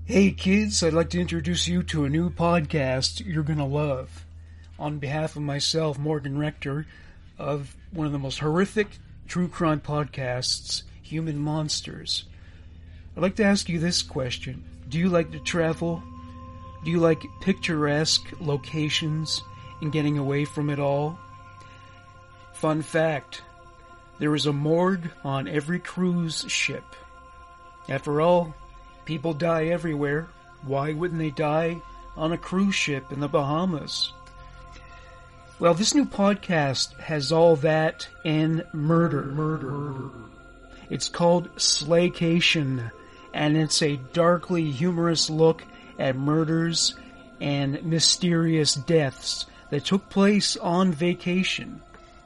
Hey kids, I'd like to introduce you to a new podcast you're gonna love. On behalf of myself, Morgan Rector, of one of the most horrific true crime podcasts, Human Monsters, I'd like to ask you this question. Do you like to travel? Do you like picturesque locations and getting away from it all? Fun fact, there is a morgue on every cruise ship. After all, people die everywhere. Why wouldn't they die on a cruise ship in the Bahamas? Well, this new podcast has all that and murder. It's called Slaycation, and it's a darkly humorous look at murders and mysterious deaths that took place on vacation.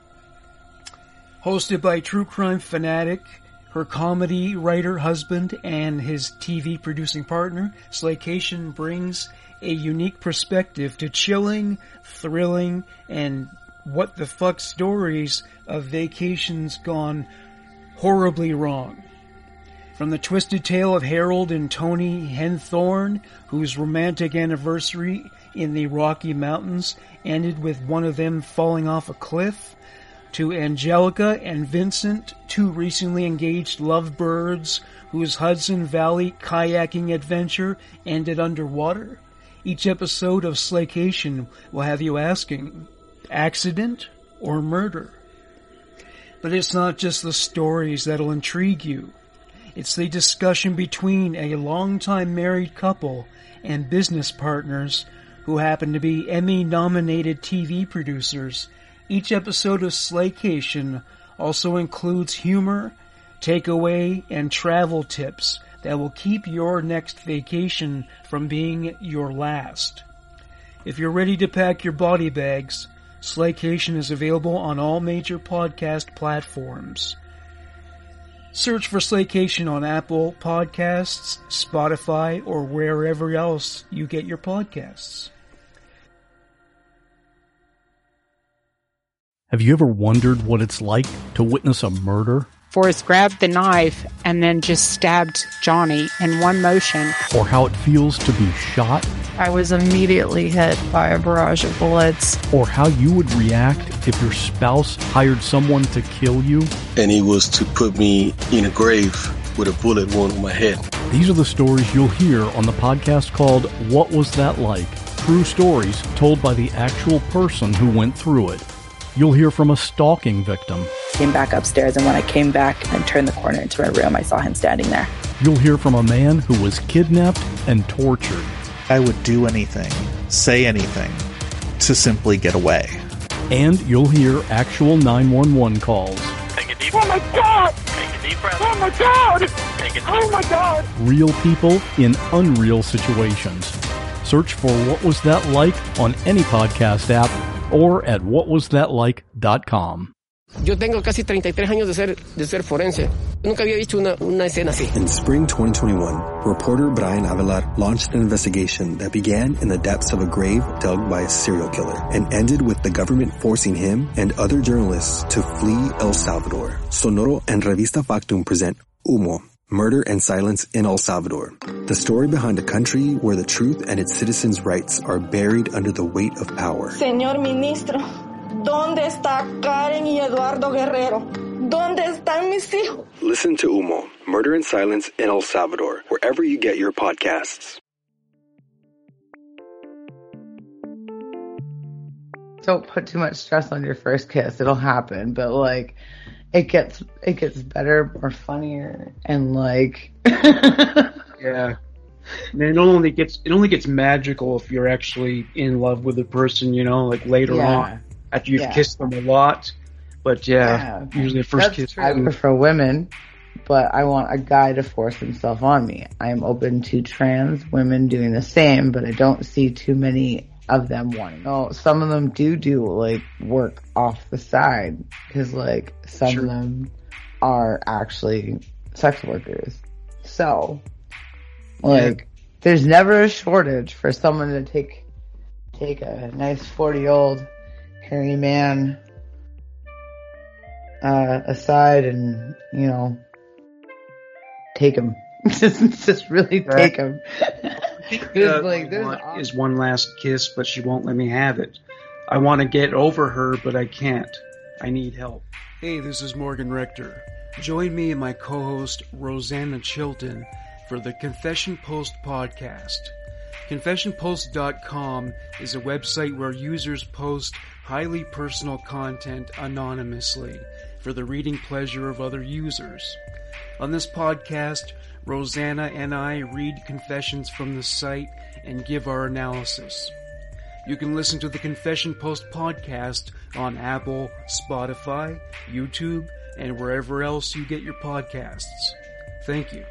Hosted by true crime fanatic, her comedy writer husband, and his TV producing partner, Slaycation brings a unique perspective to chilling, thrilling, and what the fuck stories of vacations gone horribly wrong. From the twisted tale of Harold and Tony Henthorne, whose romantic anniversary in the Rocky Mountains ended with one of them falling off a cliff, to Angelica and Vincent, two recently engaged lovebirds whose Hudson Valley kayaking adventure ended underwater. Each episode of Slaycation will have you asking, accident or murder? But it's not just the stories that'll intrigue you. It's the discussion between a longtime married couple and business partners who happen to be Emmy-nominated TV producers. Each episode of Slaycation also includes humor, takeaway, and travel tips that will keep your next vacation from being your last. If you're ready to pack your body bags, Slaycation is available on all major podcast platforms. Search for Slaycation on Apple Podcasts, Spotify, or wherever else you get your podcasts. Have you ever wondered what it's like to witness a murder? Forrest grabbed the knife and then just stabbed Johnny in one motion. Or how it feels to be shot? I was immediately hit by a barrage of bullets. Or how you would react if your spouse hired someone to kill you? And he was to put me in a grave with a bullet wound on my head. These are the stories you'll hear on the podcast called What Was That Like? True stories told by the actual person who went through it. You'll hear from a stalking victim. Came back upstairs, and when I came back and turned the corner into my room, I saw him standing there. You'll hear from a man who was kidnapped and tortured. I would do anything, say anything, to simply get away. And you'll hear actual 911 calls. Take a deep breath. Oh my God! Take a deep breath. Oh my God! Take a deep breath. Oh my God! Real people in unreal situations. Search for What Was That Like on any podcast app or at whatwasthatlike.com. Yo tengo casi 33 años de ser forense. Nunca había visto una escena así. In spring 2021, reporter Brian Avelar launched an investigation that began in the depths of a grave dug by a serial killer and ended with the government forcing him and other journalists to flee El Salvador. Sonoro and Revista Factum present Humo, Murder and Silence in El Salvador. The story behind a country where the truth and its citizens' rights are buried under the weight of power. Señor Ministro, ¿dónde está Karen y Eduardo Guerrero? ¿Dónde están mis hijos? Listen to Humo, Murder and Silence in El Salvador, wherever you get your podcasts. Don't put too much stress on your first kiss. It'll happen, but like it gets better, more funnier, and like Yeah. And it only gets magical if you're actually in love with the person, you know, like later on after you've kissed them a lot. But usually the first kiss. I prefer women, but I want a guy to force himself on me. I am open to trans women doing the same, but I don't see too many of them wanting. No, some of them do like work off the side because like some of them are actually sex workers. So like there's never a shortage for someone to take a nice 40-year-old hairy man aside and, you know, take him just really take him. Is one last kiss, but she won't let me have it. I want to get over her, but I can't. I need help. Hey, this is Morgan Rector. Join me and my co-host Rosanna Chilton for the Confession Post podcast. ConfessionPost.com is a website where users post highly personal content anonymously for the reading pleasure of other users. On this podcast, Rosanna and I read confessions from the site and give our analysis. You can listen to the Confession Post podcast on Apple, Spotify, YouTube, and wherever else you get your podcasts. Thank you.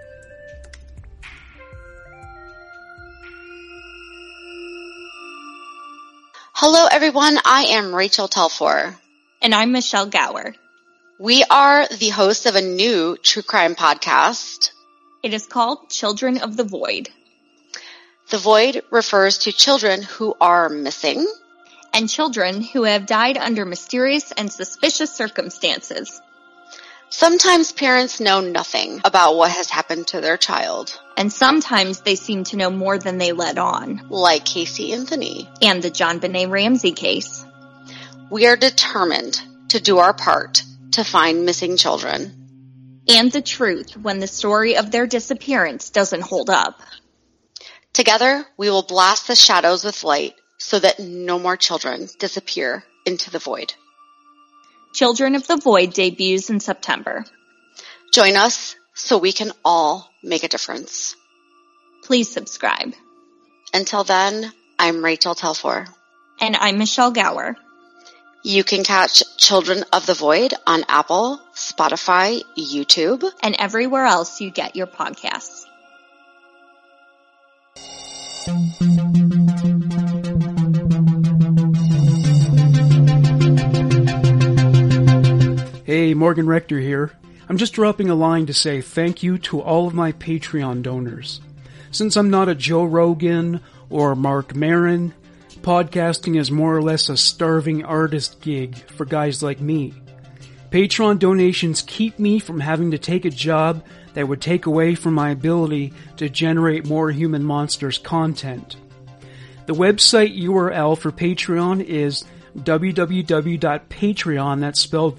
Hello everyone, I am Rachel Telfor. And I'm Michelle Gower. We are the hosts of a new true crime podcast. It is called Children of the Void. The Void refers to children who are missing. And children who have died under mysterious and suspicious circumstances. Sometimes parents know nothing about what has happened to their child. And sometimes they seem to know more than they let on. Like Casey Anthony. And the JonBenét Ramsey case. We are determined to do our part to find missing children. And the truth when the story of their disappearance doesn't hold up. Together, we will blast the shadows with light so that no more children disappear into the void. Children of the Void debuts in September. Join us so we can all make a difference. Please subscribe. Until then, I'm Rachel Telfor. And I'm Michelle Gower. You can catch Children of the Void on Apple, Spotify, YouTube, and everywhere else you get your podcasts. Hey, Morgan Rector here. I'm just dropping a line to say thank you to all of my Patreon donors. Since I'm not a Joe Rogan or Mark Maron, podcasting is more or less a starving artist gig for guys like me. Patreon donations keep me from having to take a job that would take away from my ability to generate more Human Monsters content. The website URL for Patreon is www.patreon, that's spelled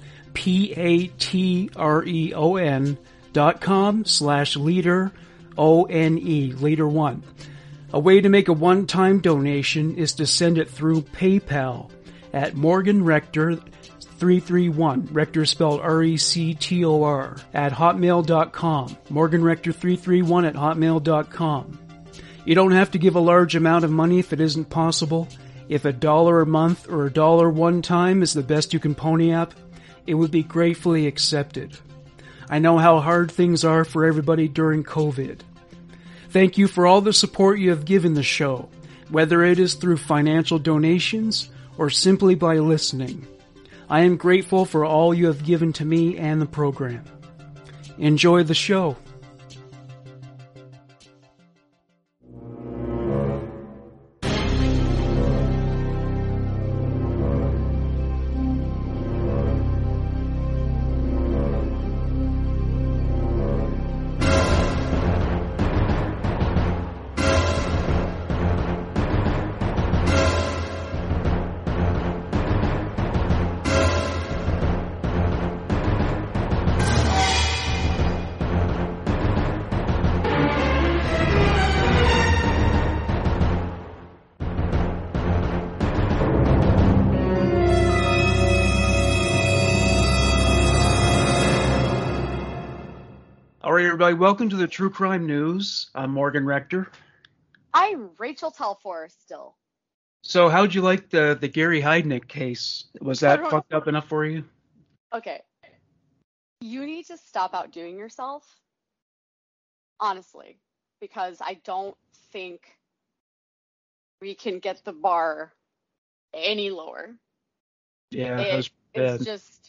patreon.com/leader, O-N-E, leader 1. A way to make a one-time donation is to send it through PayPal at Morgan Rector 331, Rector spelled R-E-C-T-O-R, at hotmail.com, Morgan Rector 331 at hotmail.com. You don't have to give a large amount of money if it isn't possible. If $1 a month or $1 one time is the best you can pony up, it would be gratefully accepted. I know how hard things are for everybody during COVID. Thank you for all the support you have given the show, whether it is through financial donations or simply by listening. I am grateful for all you have given to me and the program. Enjoy the show. Everybody, welcome to the True Crime News. I'm Morgan Rector. I'm Rachel Telfor still. So how'd you like the Gary Heidnik case? Was that fucked up enough for you? Okay. You need to stop outdoing yourself. Honestly. Because I don't think we can get the bar any lower. Yeah, that was bad. It's just...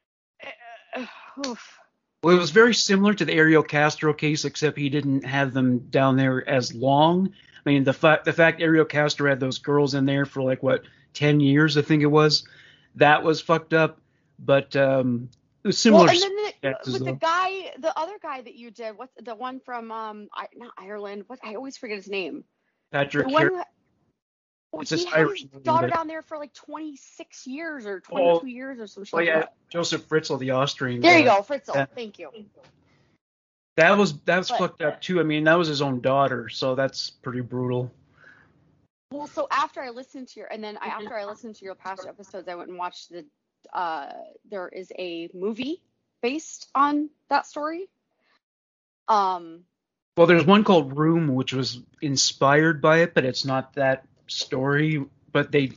oof. Well, it was very similar to the Ariel Castro case, except he didn't have them down there as long. I mean, the fact Ariel Castro had those girls in there for 10 years, I think it was, that was fucked up. But Similar. Well, and then the other guy that you did, what's the one from not Ireland? What, I always forget his name. Patrick. The one he had his daughter down there for like 26 years or 22 years or some shit. Oh yeah, Joseph Fritzl, the Austrian. There you go, Fritzl. Yeah. Thank you. That was fucked up too. I mean, that was his own daughter, so that's pretty brutal. Well, so after I listened to your past episodes, I went and watched there is a movie based on that story. Well, there's one called Room, which was inspired by it, but it's not that story. But that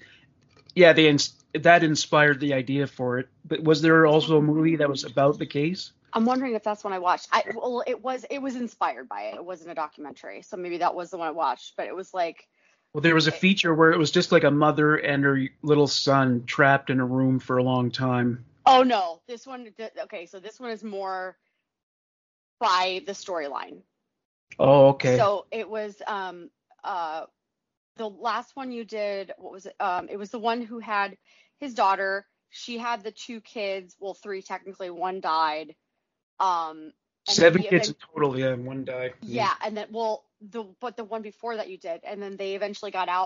inspired the idea for it. But was there also a movie that was about the case? I'm wondering if that's one I watched. It was inspired by it. It wasn't a documentary, so maybe that was the one I watched. But it was like. Well, there was a feature where it was just like a mother and her little son trapped in a room for a long time. Oh no, this one. Okay, so this one is more by the storyline. Oh, okay. So it was the last one you did. What was it? It was the one who had his daughter. She had the 2 kids. Well, 3 technically. One died. 7 kids in total, yeah, and 1 died. Yeah, and then the one before that you did, and then they eventually got out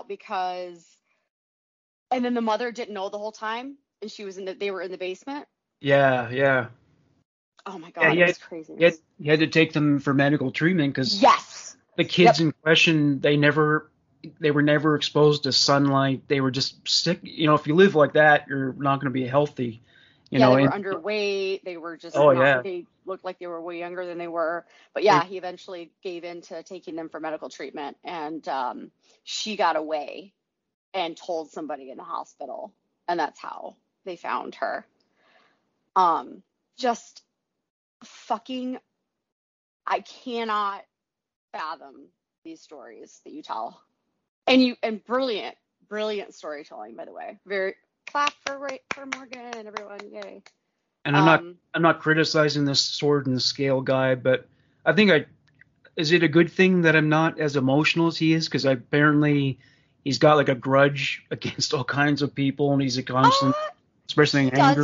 and then the mother didn't know the whole time, and they were in the basement. Yeah. Oh my god, it's crazy. You had to take them for medical treatment because the kids in question, they were never exposed to sunlight. They were just sick. You know, if you live like that, you're not going to be healthy. You know, they were underweight. They were just they looked like they were way younger than they were. But he eventually gave in to taking them for medical treatment, and she got away and told somebody in the hospital, and that's how they found her. Just fucking, I cannot fathom these stories that you tell, and brilliant storytelling, by the way. Very. Clap for Morgan, everyone! Yay! And I'm not criticizing this sword and scale guy, but I think is it a good thing that I'm not as emotional as he is? Because apparently he's got like a grudge against all kinds of people, and he's a constant expressing anger.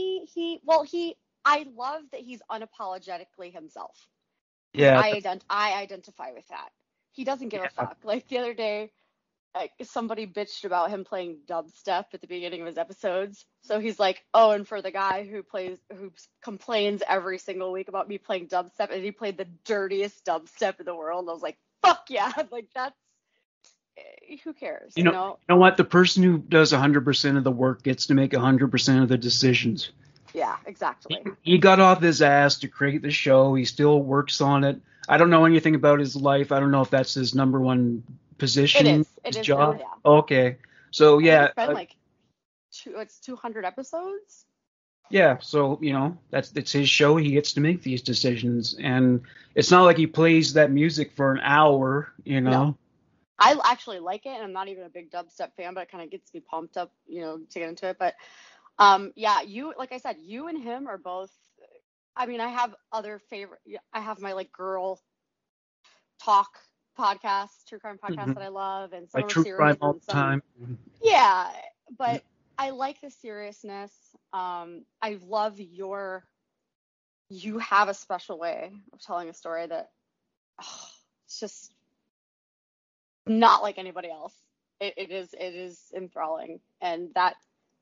I love that he's unapologetically himself. Yeah, I identify with that. He doesn't give a fuck. Like the other day. Somebody bitched about him playing dubstep at the beginning of his episodes. So he's like, oh, and for the guy who complains every single week about me playing dubstep, and he played the dirtiest dubstep in the world. I was like, fuck yeah. Like, that's, who cares? You know what? The person who does 100% of the work gets to make 100% of the decisions. Yeah, exactly. He got off his ass to create the show. He still works on it. I don't know anything about his life. I don't know if that's his number one position. It is job. Yeah. Okay, so it's been it's 200 episodes. Yeah, so it's his show. He gets to make these decisions, and it's not like he plays that music for an hour. No. I actually like it, and I'm not even a big dubstep fan, but it kind of gets me pumped up, to get into it. But you, like I said, you and him are both. I mean, I have other favorite. I have my girl talk podcasts, true crime podcasts that I love, and some true crime all the time. Yeah, but I like the seriousness. I love you have a special way of telling a story that it's just not like anybody else. It is enthralling, and that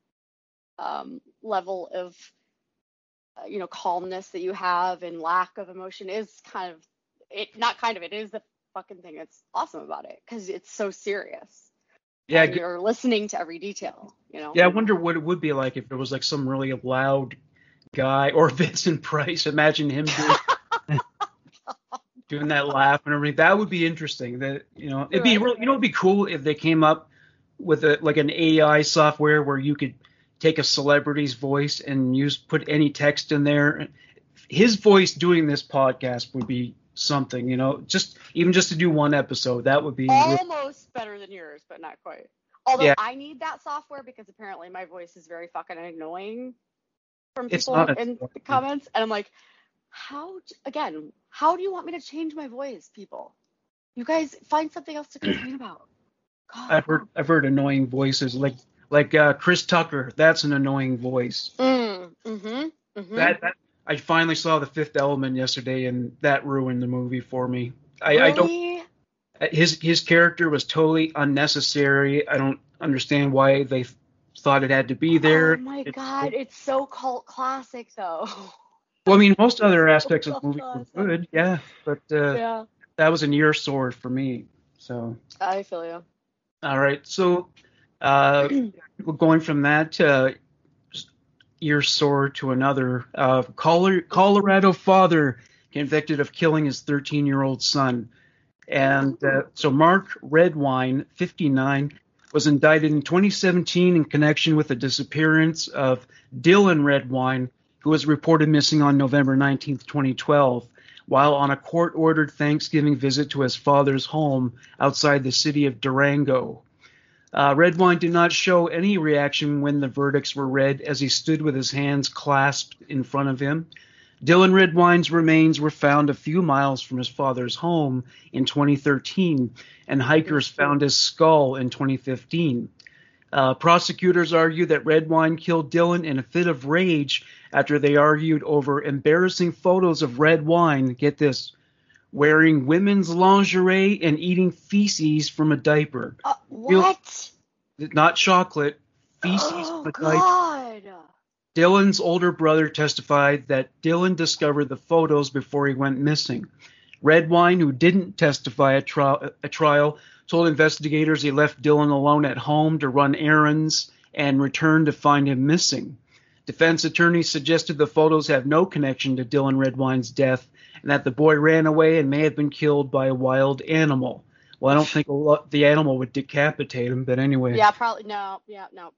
level of calmness that you have and lack of emotion is it is the fucking thing that's awesome about it, because it's so serious. Yeah, and you're listening to every detail. Yeah, I wonder what it would be like if there was some really loud guy, or Vincent Price. Imagine him doing that laugh and everything. That would be interesting. That it'd be it'd be cool if they came up with an AI software where you could take a celebrity's voice and put any text in there. His voice doing this podcast would be something, just to do one episode. That would be almost better than yours, but not quite. Although I need that software because apparently my voice is very fucking annoying from people in the comments, and I'm like, how do you want me to change my voice, people? You guys find something else to complain about. God. I've heard annoying voices like Chris Tucker. That's an annoying voice. That I finally saw The Fifth Element yesterday, and that ruined the movie for me. Really? I don't. His character was totally unnecessary. I don't understand why they thought it had to be there. Oh my god, it's so cult classic though. Well, I mean, most other aspects of the movie were good, yeah, but Yeah. that was an ear sore for me. So. I feel you. All right, so going from that ear sore to another, Colorado father convicted of killing his 13-year-old son. And so Mark Redwine, 59, was indicted in 2017 in connection with the disappearance of Dylan Redwine, who was reported missing on November 19th, 2012, while on a court-ordered Thanksgiving visit to his father's home outside the city of Durango. Redwine did not show any reaction when the verdicts were read as he stood with his hands clasped in front of him. Dylan Redwine's remains were found a few miles from his father's home in 2013, and hikers found his skull in 2015. Prosecutors argue that Redwine killed Dylan in a fit of rage after they argued over embarrassing photos of Redwine, get this, wearing women's lingerie and eating feces from a diaper. What? Not chocolate, feces from a diaper. God. Dylan's older brother testified that Dylan discovered the photos before he went missing. Redwine, who didn't testify at trial, told investigators he left Dylan alone at home to run errands and returned to find him missing. Defense attorneys suggested the photos have no connection to Dylan Redwine's death and that the boy ran away and may have been killed by a wild animal. Well, I don't think the animal would decapitate him, but anyway. Yeah, probably. No. Yeah, no.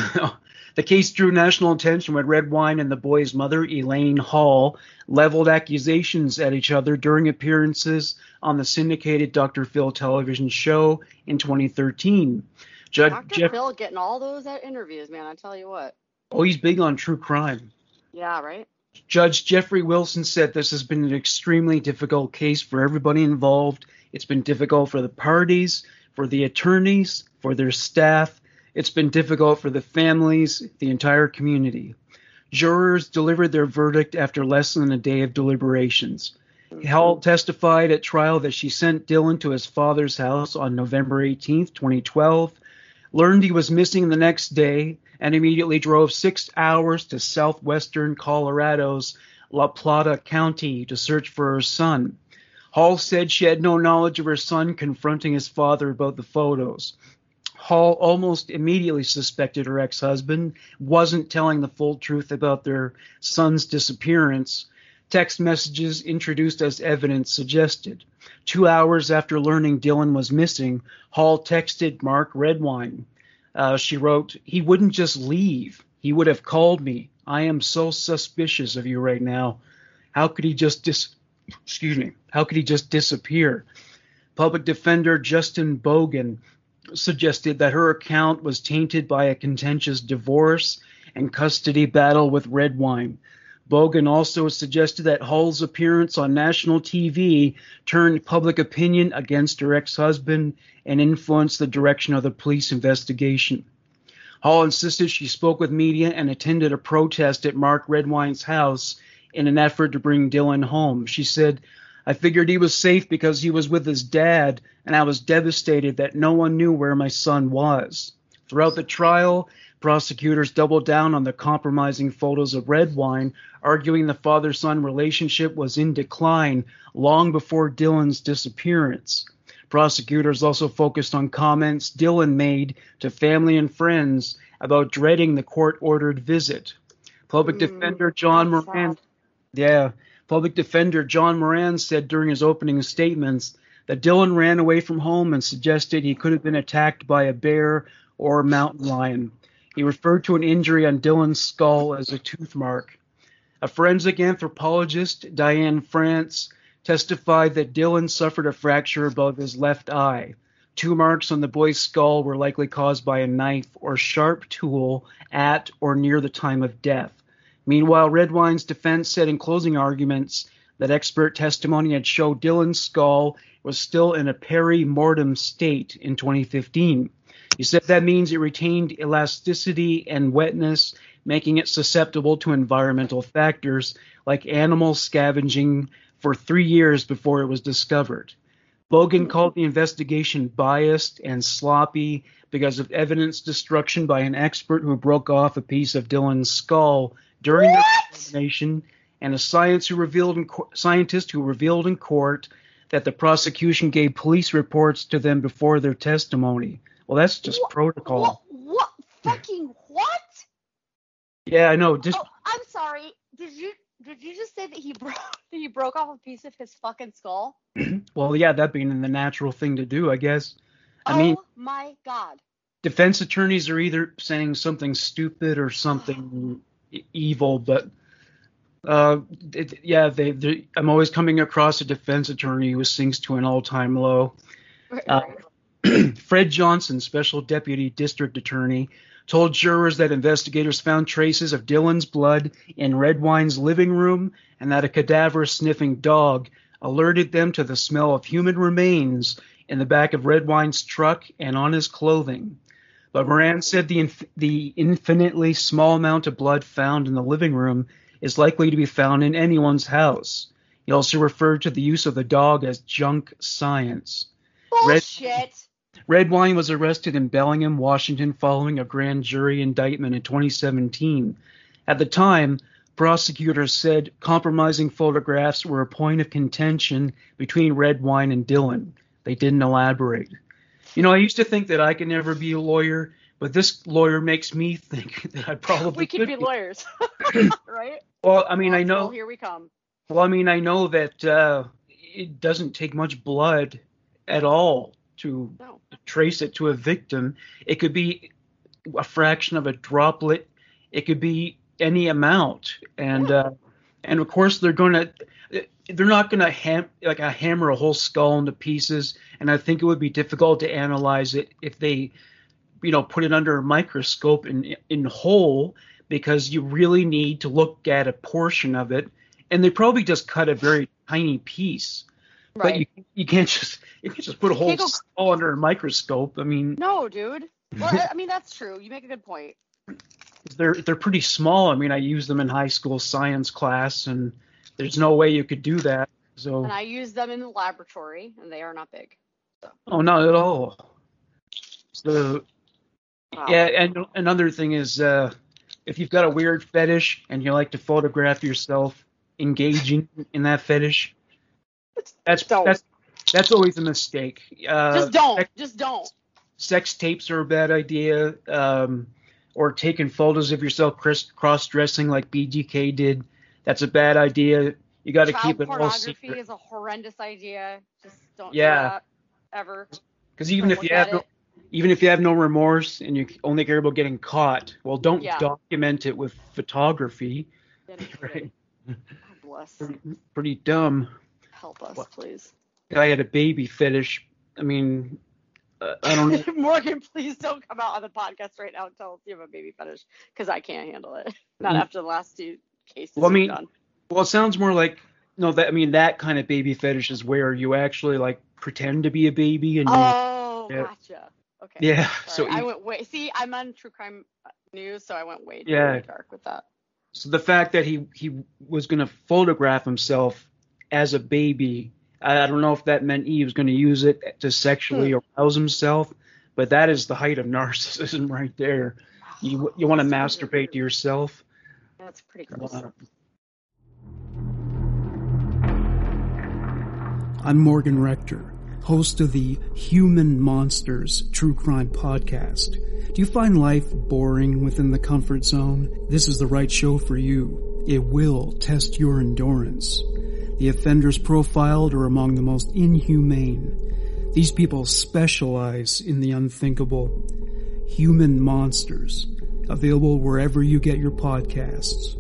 The case drew national attention when Redwine and the boy's mother, Elaine Hall, leveled accusations at each other during appearances on the syndicated Dr. Phil television show in 2013. Dr. Phil getting all those interviews, man, I tell you what. Oh, he's big on true crime. Yeah, right? Judge Jeffrey Wilson said this has been an extremely difficult case for everybody involved. It's been difficult for the parties, for the attorneys, for their staff. It's been difficult for the families, the entire community. Jurors delivered their verdict after less than a day of deliberations. Hall testified at trial that she sent Dylan to his father's house on November 18th, 2012, learned he was missing the next day, and immediately drove 6 hours to southwestern Colorado's La Plata County to search for her son. Hall said she had no knowledge of her son confronting his father about the photos. Hall almost immediately suspected her ex-husband wasn't telling the full truth about their son's disappearance. Text messages introduced as evidence suggested. 2 hours after learning Dylan was missing, Hall texted Mark Redwine. She wrote, "He wouldn't just leave. He would have called me. I am so suspicious of you right now. How could he just How could he just disappear?" Public defender Justin Bogan suggested that her account was tainted by a contentious divorce and custody battle with Redwine. Bogan also suggested that Hall's appearance on national TV turned public opinion against her ex-husband and influenced the direction of the police investigation. Hall insisted she spoke with media and attended a protest at Mark Redwine's house in an effort to bring Dylan home. She said, "I figured he was safe because he was with his dad, and I was devastated that no one knew where my son was." Throughout the trial, prosecutors doubled down on the compromising photos of Redwine, arguing the father-son relationship was in decline long before Dylan's disappearance. Prosecutors also focused on comments Dylan made to family and friends about dreading the court-ordered visit. Public defender John Moran said during his opening statements that Dylan ran away from home and suggested he could have been attacked by a bear or a mountain lion. He referred to an injury on Dylan's skull as a tooth mark. A forensic anthropologist, Diane France, testified that Dylan suffered a fracture above his left eye. 2 marks on the boy's skull were likely caused by a knife or sharp tool at or near the time of death. Meanwhile, Redwine's defense said in closing arguments that expert testimony had showed Dylan's skull was still in a peri-mortem state in 2015. He said that means it retained elasticity and wetness, making it susceptible to environmental factors like animal scavenging for 3 years before it was discovered. Bogan called the investigation biased and sloppy because of evidence destruction by an expert who broke off a piece of Dylan's skull during the examination, and a scientist who revealed in court that the prosecution gave police reports to them before their testimony. Well, that's just protocol. What? Fucking what? Yeah, I know. I'm sorry. Did you just say that he broke off a piece of his fucking skull? Well, yeah, that being the natural thing to do, I guess. I mean, my God. Defense attorneys are either saying something stupid or something evil, but I'm always coming across a defense attorney who sinks to an all-time low. Fred Johnson, Special Deputy District Attorney, told jurors that investigators found traces of Dylan's blood in Redwine's living room and that a cadaver-sniffing dog alerted them to the smell of human remains in the back of Redwine's truck and on his clothing. But Moran said the infinitely small amount of blood found in the living room is likely to be found in anyone's house. He also referred to the use of the dog as junk science. Bullshit. Redwine was arrested in Bellingham, Washington, following a grand jury indictment in 2017. At the time, prosecutors said compromising photographs were a point of contention between Redwine and Dylan. They didn't elaborate. You know, I used to think that I could never be a lawyer, but this lawyer makes me think that I probably could be lawyers, right? Well, I mean, I know. Here we come. Well, I mean, I know that it doesn't take much blood at all to trace it to a victim. It could be a fraction of a droplet. It could be any amount, and of course they're not gonna hammer a whole skull into pieces. And I think it would be difficult to analyze it if they, put it under a microscope in whole, because you really need to look at a portion of it, and they probably just cut a very tiny piece. Right. But you can't just put a whole skull under a microscope. I mean, no, dude. Well, I mean, that's true. You make a good point. They're pretty small. I mean, I use them in high school science class, and there's no way you could do that. So. And I use them in the laboratory, and they are not big. So. Oh, not at all. So, wow. Yeah, and another thing is, if you've got a weird fetish and you like to photograph yourself engaging in that fetish, that's always a mistake. Just don't. Sex tapes are a bad idea. Or taking photos of yourself cross-dressing like BGK did. That's a bad idea. You got to keep it all secret. Pornography is a horrendous idea. Just don't do that ever. Because even if you have no remorse and you only care about getting caught, well, don't document it with photography. Right? God bless. Pretty dumb. Help us, please. I had a baby fetish. I mean, I don't know. Morgan, please don't come out on the podcast right now and tell us you have a baby fetish, because I can't handle it. Not after the last two cases we've done. Well, it sounds more like that kind of baby fetish is where you actually pretend to be a baby and. Gotcha. Okay. Yeah. Sorry. So I went way. See, I'm on True Crime News, so I went way too dark with that. So the fact that he was going to photograph himself as a baby. I don't know if that meant he was going to use it to sexually arouse himself, but that is the height of narcissism right there. You want to masturbate to yourself. That's pretty gross. I'm Morgan Rector, host of the Human Monsters True Crime Podcast. Do you find life boring within the comfort zone? This is the right show for you. It will test your endurance. The offenders profiled are among the most inhumane. These people specialize in the unthinkable. Human Monsters, available wherever you get your podcasts.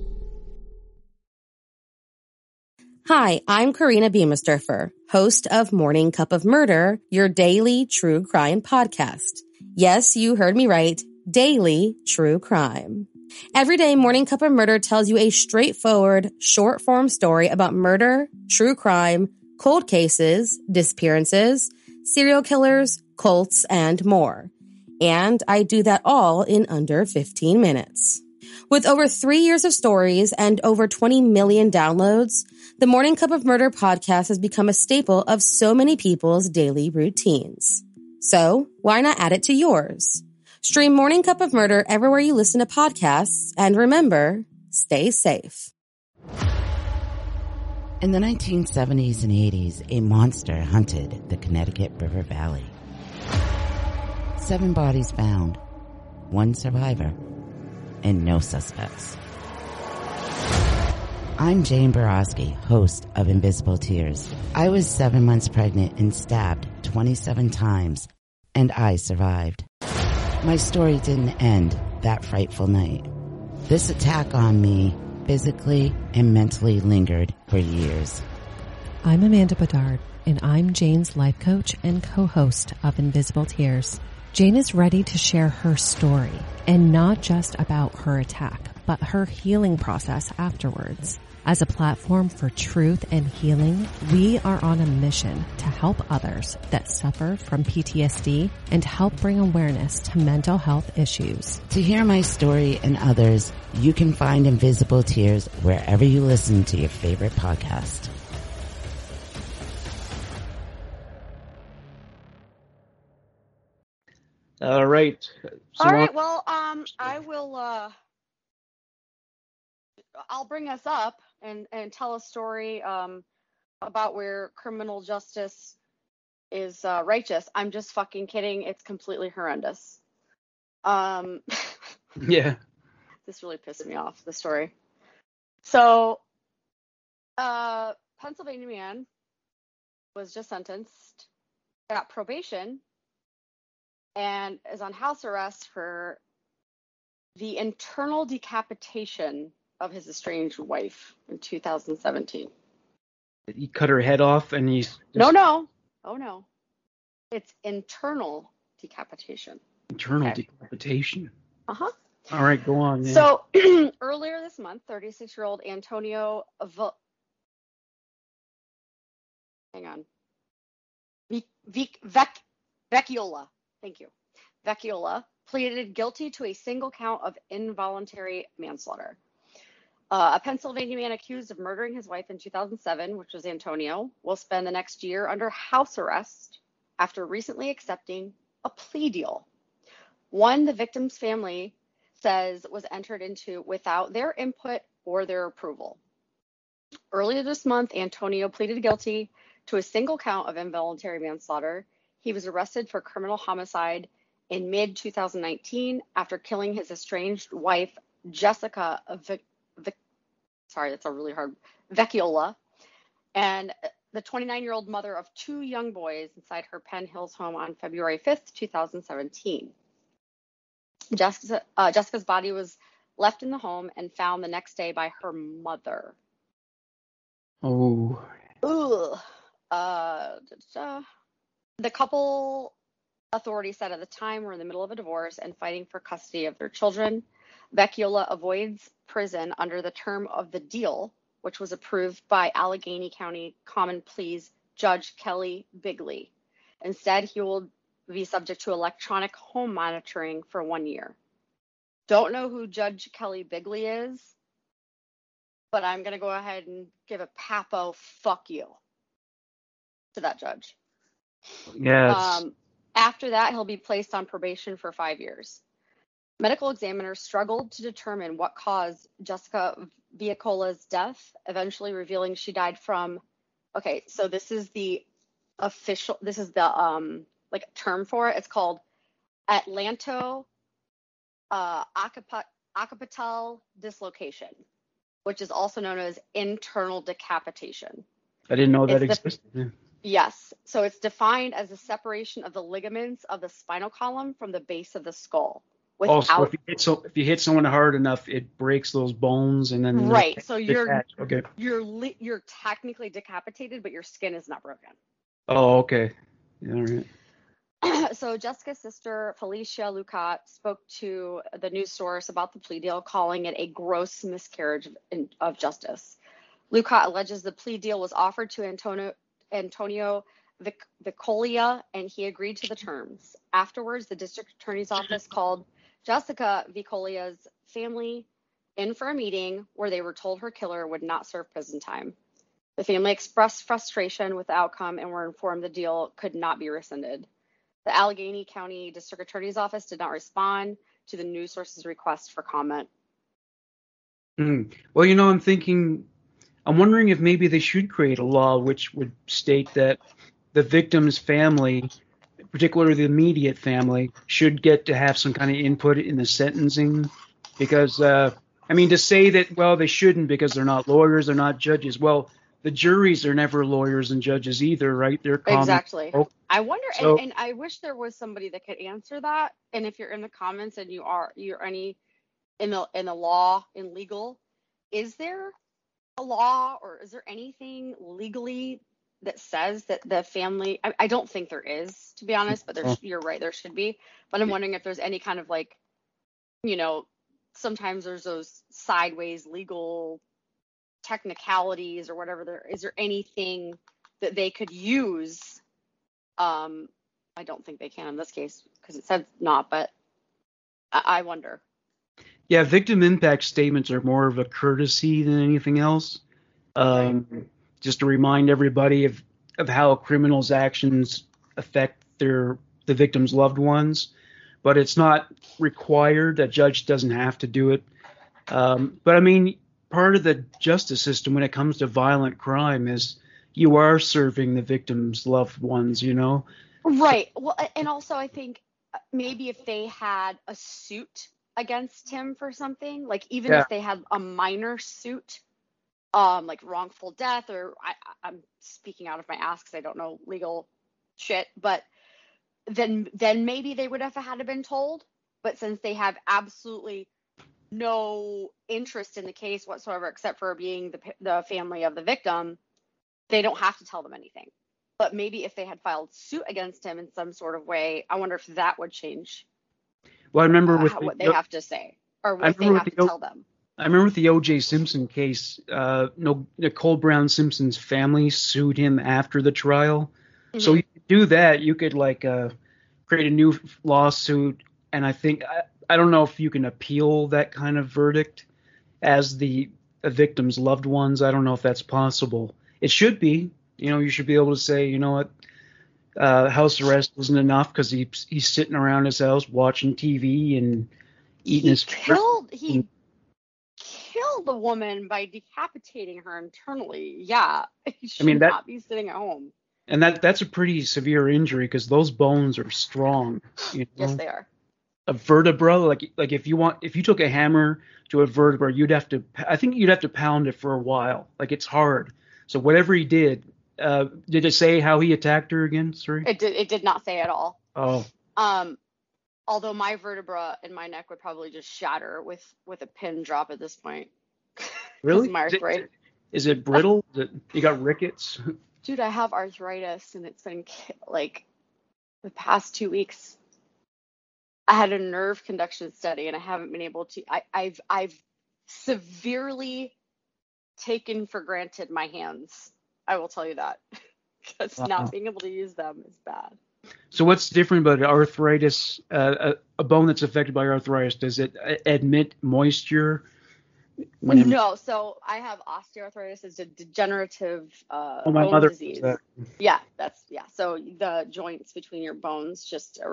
Hi, I'm Karina Beamisturfer, host of Morning Cup of Murder, your daily true crime podcast. Yes, you heard me right. Daily true crime. Every day, Morning Cup of Murder tells you a straightforward, short-form story about murder, true crime, cold cases, disappearances, serial killers, cults, and more. And I do that all in under 15 minutes. With over 3 years of stories and over 20 million downloads, the Morning Cup of Murder podcast has become a staple of so many people's daily routines. So, why not add it to yours? Stream Morning Cup of Murder everywhere you listen to podcasts, and remember, stay safe. In the 1970s and 80s, a monster hunted the Connecticut River Valley. 7 bodies found, 1 survivor, and no suspects. I'm Jane Borowski, host of Invisible Tears. I was 7 months pregnant and stabbed 27 times, and I survived. My story didn't end that frightful night. This attack on me physically and mentally lingered for years. I'm Amanda Bedard, and I'm Jane's life coach and co-host of Invisible Tears. Jane is ready to share her story, and not just about her attack, but her healing process afterwards. As a platform for truth and healing, we are on a mission to help others that suffer from PTSD and help bring awareness to mental health issues. To hear my story and others, you can find Invisible Tears wherever you listen to your favorite podcast. All right. All right. Well, I will. I'll bring us up and tell a story about where criminal justice is righteous. I'm just fucking kidding. It's completely horrendous. Yeah. This really pissed me off, the story. So, Pennsylvania man was just sentenced, got probation, and is on house arrest for the internal decapitation of his estranged wife in 2017. He cut her head off and he's... No. Oh, no. It's internal decapitation. Internal decapitation. Uh-huh. All right, go on. Yeah. So, earlier this month, 36-year-old Antonio Vecchiola. Thank you. Vecchiola pleaded guilty to a single count of involuntary manslaughter. A Pennsylvania man accused of murdering his wife in 2007, which was Antonio, will spend the next year under house arrest after recently accepting a plea deal. One the victim's family says was entered into without their input or their approval. Earlier this month, Antonio pleaded guilty to a single count of involuntary manslaughter. He was arrested for criminal homicide in mid-2019 after killing his estranged wife, Jessica Vecchiola, and the 29-year-old mother of 2 young boys inside her Penn Hills home on February 5th, 2017. Jessica's body was left in the home and found the next day by her mother. Oh. Ugh. The couple, authorities said at the time, were in the middle of a divorce and fighting for custody of their children. Vecchiola avoids prison under the term of the deal, which was approved by Allegheny County Common Pleas Judge Kelly Bigley. Instead, he will be subject to electronic home monitoring for 1 year. Don't know who Judge Kelly Bigley is, but I'm going to go ahead and give a papo fuck you to that judge. Yes. After that, he'll be placed on probation for 5 years. Medical examiners struggled to determine what caused Jessica Vecchiola's death, eventually revealing she died from, okay, so this is the official, this is the term for it. It's called atlanto occipital dislocation, which is also known as internal decapitation. I didn't know that existed. Yes. So it's defined as the separation of the ligaments of the spinal column from the base of the skull. Also, if you hit someone hard enough, it breaks those bones, and then right. So you're technically decapitated, but your skin is not broken. Oh, okay. All right. So Jessica's sister, Felicia Lucat, spoke to the news source about the plea deal, calling it a gross miscarriage of justice. Lucat alleges the plea deal was offered to Antonio Vecchiola, and he agreed to the terms. Afterwards, the district attorney's office called Jessica Vecchiola's family in for a meeting where they were told her killer would not serve prison time. The family expressed frustration with the outcome and were informed the deal could not be rescinded. The Allegheny County District Attorney's Office did not respond to the news source's request for comment. Well, I'm wondering if maybe they should create a law which would state that the victim's family, particularly the immediate family, should get to have some kind of input in the sentencing. Because, to say that, well, they shouldn't because they're not lawyers, they're not judges. Well, the juries are never lawyers and judges either, right? They're common Exactly. folk. I wonder, So- and I wish there was somebody that could answer that. And if you're in the comments and you're any in the law, in legal, is there a law or is there anything legally that says that the family? I don't think there is, to be honest. But you're right, there should be. But I'm wondering if there's any kind of sometimes there's those sideways legal technicalities or whatever. Is there anything that they could use? I don't think they can in this case because it says not, but I wonder. Yeah, victim impact statements are more of a courtesy than anything else. Just to remind everybody of how a criminal's actions affect the victim's loved ones. But it's not required. A judge doesn't have to do it. But part of the justice system when it comes to violent crime is you are serving the victim's loved ones, Right. Well, and also I think maybe if they had a suit against him for something, like even if they had a minor suit, like wrongful death, or I'm speaking out of my ass because I don't know legal shit, but then maybe they would have had to been told. But since they have absolutely no interest in the case whatsoever, except for being the family of the victim, they don't have to tell them anything. But maybe if they had filed suit against him in some sort of way, I wonder if that would change. Well, I remember what they have to say or what they have to tell them. I remember with the O.J. Simpson case, Nicole Brown Simpson's family sued him after the trial. Mm-hmm. So you could do that. You could create a new lawsuit, and I think I don't know if you can appeal that kind of verdict as the victim's loved ones. I don't know if that's possible. It should be. You should be able to say, you know what, house arrest wasn't enough because he's sitting around his house watching TV and eating his food. He killed the woman by decapitating her internally. Yeah, he should not be sitting at home. And that's a pretty severe injury because those bones are strong. Yes, they are. A vertebra, like if you took a hammer to a vertebra, you'd have to pound it for a while. Like it's hard. So whatever he did it say how he attacked her again? Sorry. It did not say at all. Oh. Although my vertebra in my neck would probably just shatter with a pin drop at this point. Really? My arthritis. Is it brittle? You got rickets? Dude, I have arthritis, and it's been the past 2 weeks. I had a nerve conduction study, and I haven't been able to. I've severely taken for granted my hands. I will tell you that, because not being able to use them is bad. So what's different about arthritis? A bone that's affected by arthritis, does it admit moisture? No, so I have osteoarthritis. It's a degenerative bone disease. Yeah, so the joints between your bones just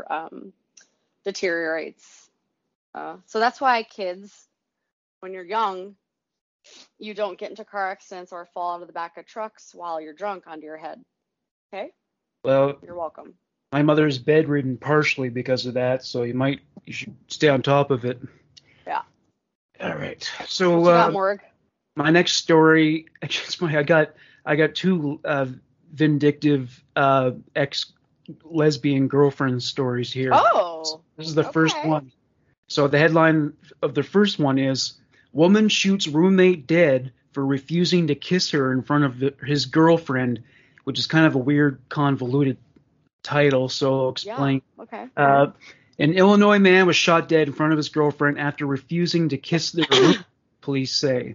deteriorates. So that's why kids, when you're young, you don't get into car accidents or fall out of the back of trucks while you're drunk onto your head. Okay? Well, you're welcome. My mother's bedridden partially because of that, so you should stay on top of it. Yeah. All right. So my next story, I got two vindictive ex-lesbian girlfriend stories here. Oh. So this is the first one. So the headline of the first one is, "Woman shoots roommate dead for refusing to kiss her in front of his girlfriend," which is kind of a weird, convoluted title, so I'll explain. Yeah, okay. An Illinois man was shot dead in front of his girlfriend after refusing to kiss their roommate, police say.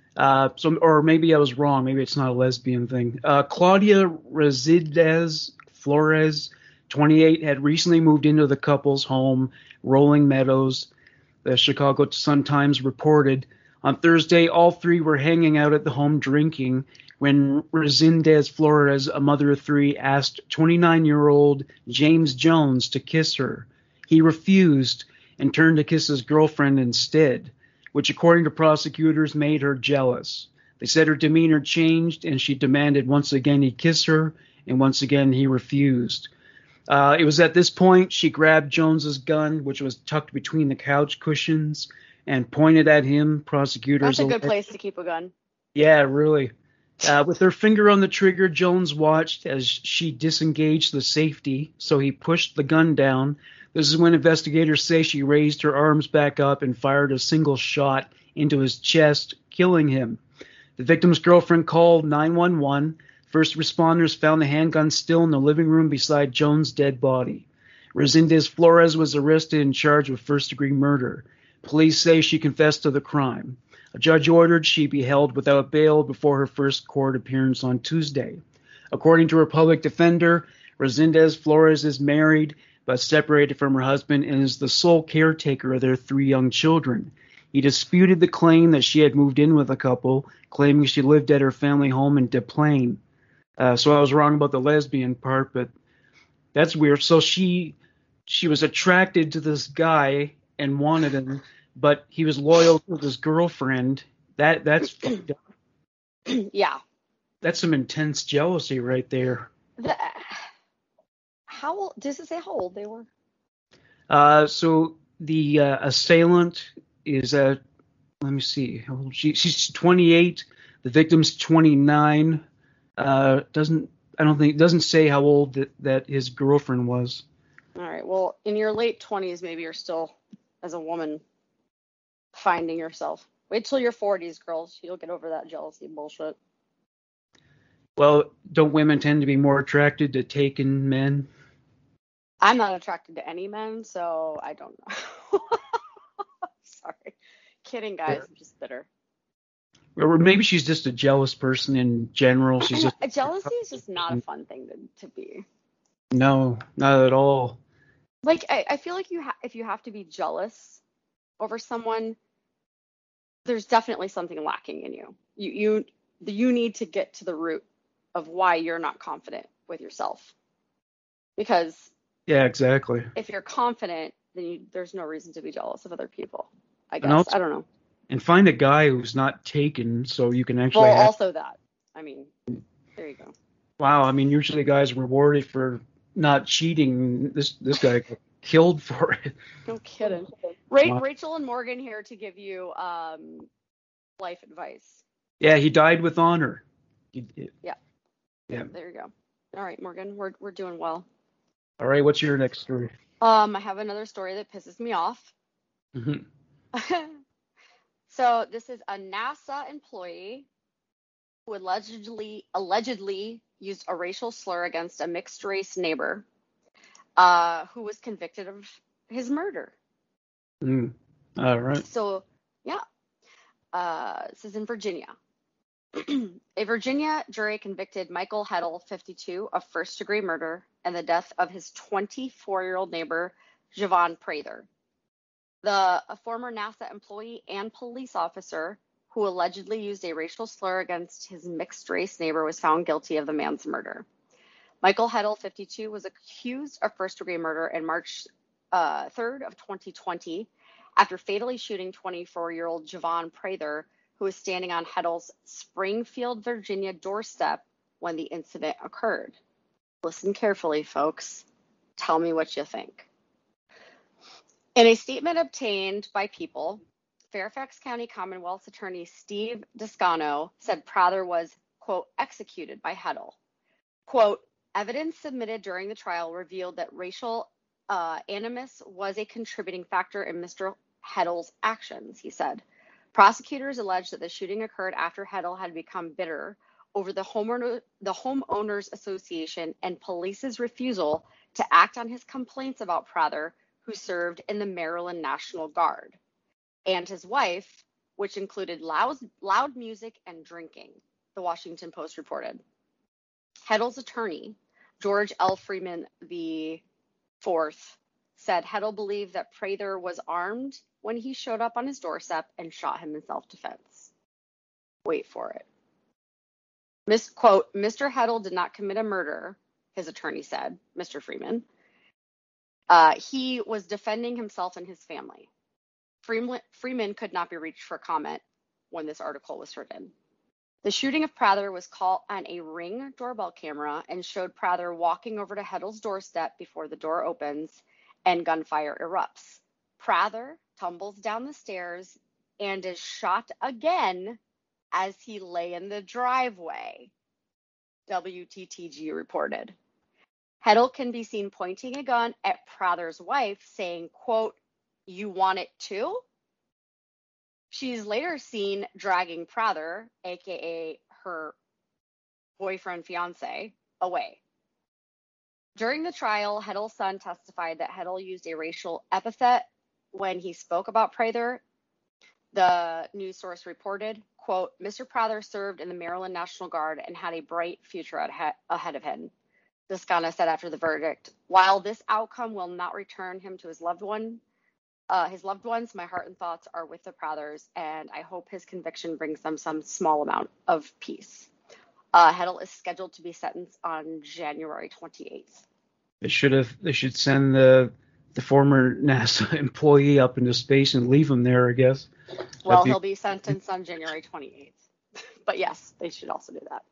Or maybe I was wrong. Maybe it's not a lesbian thing. Claudia Residez Flores, 28, had recently moved into the couple's home, Rolling Meadows. The Chicago Sun-Times reported On Thursday, all three were hanging out at the home drinking when Resendez Flores, a mother of three, asked 29-year-old James Jones to kiss her. He refused and turned to kiss his girlfriend instead, which according to prosecutors made her jealous. They said her demeanor changed and she demanded once again he kiss her, and once again he refused. It was at this point she grabbed Jones's gun, which was tucked between the couch cushions, and pointed at him. Prosecutors. That's a good place to keep a gun. Yeah, really. With her finger on the trigger, Jones watched as she disengaged the safety, so he pushed the gun down. This is when investigators say she raised her arms back up and fired a single shot into his chest, killing him. The victim's girlfriend called 911. First responders found the handgun still in the living room beside Jones' dead body. Resendez Flores was arrested and charged with first-degree murder. Police say she confessed to the crime. A judge ordered she be held without bail before her first court appearance on Tuesday. According to her public defender, Resendez Flores is married but separated from her husband and is the sole caretaker of their three young children. He disputed the claim that she had moved in with the couple, claiming she lived at her family home in Des Plaines. So I was wrong about the lesbian part, but that's weird. So she was attracted to this guy and wanted him, but he was loyal to his girlfriend. That's fucked up. Yeah. That's some intense jealousy right there. How old? Does it say how old they were? So the assailant is let me see how old she's 28. The victim's 29. Doesn't say how old that his girlfriend was. All right. Well, in your late 20s, maybe you're still, as a woman, finding yourself. Wait till your 40s, girls. You'll get over that jealousy bullshit. Well, don't women tend to be more attracted to taken men? I'm not attracted to any men, so I don't know. Sorry. Kidding, guys. I'm just bitter. Or maybe she's just a jealous person in general. She's just jealousy is just not a fun thing to be. No, not at all. Like, I feel like if you have to be jealous over someone, there's definitely something lacking in you. You need to get to the root of why you're not confident with yourself. Because yeah, exactly. If you're confident, then there's no reason to be jealous of other people. I guess. I don't know. And find a guy who's not taken, so you can actually. Well, also that. I mean, there you go. Wow, I mean, usually guys are rewarded for not cheating. This guy got killed for it. No kidding. Rachel and Morgan here to give you life advice. Yeah, he died with honor. Yeah. There you go. All right, Morgan, we're doing well. All right, what's your next story? I have another story that pisses me off. Mm-hmm. So this is a NASA employee who allegedly used a racial slur against a mixed race neighbor who was convicted of his murder. All right. So, yeah. This is in Virginia. A Virginia jury convicted Michael Heddle, 52, of first-degree murder and the death of his 24-year-old neighbor, Javon Prather. A former NASA employee and police officer who allegedly used a racial slur against his mixed-race neighbor was found guilty of the man's murder. Michael Heddle, 52, was accused of first-degree murder in March 3rd of 2020 after fatally shooting 24-year-old Javon Prather, who was standing on Heddle's Springfield, Virginia doorstep when the incident occurred. Listen carefully, folks. Tell me what you think. In a statement obtained by People, Fairfax County Commonwealth's attorney Steve Descano said Prather was, quote, executed by Heddle. Quote, evidence submitted during the trial revealed that racial animus was a contributing factor in Mr. Heddle's actions, he said. Prosecutors alleged that the shooting occurred after Heddle had become bitter over the Homeowners Association and police's refusal to act on his complaints about Prather, who served in the Maryland National Guard, and his wife, which included loud music and drinking, the Washington Post reported. Heddle's attorney, George L. Freeman IV, said Heddle believed that Prather was armed when he showed up on his doorstep and shot him in self-defense. Wait for it. Quote, Mr. Heddle did not commit a murder, his attorney said, Mr. Freeman. He was defending himself and his family. Freeman could not be reached for comment when this article was written. The shooting of Prather was caught on a Ring doorbell camera and showed Prather walking over to Heddle's doorstep before the door opens and gunfire erupts. Prather tumbles down the stairs and is shot again as he lay in the driveway, WTTG reported. Heddle can be seen pointing a gun at Prather's wife, saying, quote, you want it too? She's later seen dragging Prather, aka her boyfriend, fiance, away. During the trial, Heddle's son testified that Heddle used a racial epithet when he spoke about Prather. The news source reported, quote, Mr. Prather served in the Maryland National Guard and had a bright future ahead of him. Descana said after the verdict, while this outcome will not return him to his loved ones, my heart and thoughts are with the Prathers, and I hope his conviction brings them some small amount of peace. Heddle is scheduled to be sentenced on January 28th. They should send the former NASA employee up into space and leave him there, I guess. Well, he'll be sentenced on January 28th. But yes, they should also do that.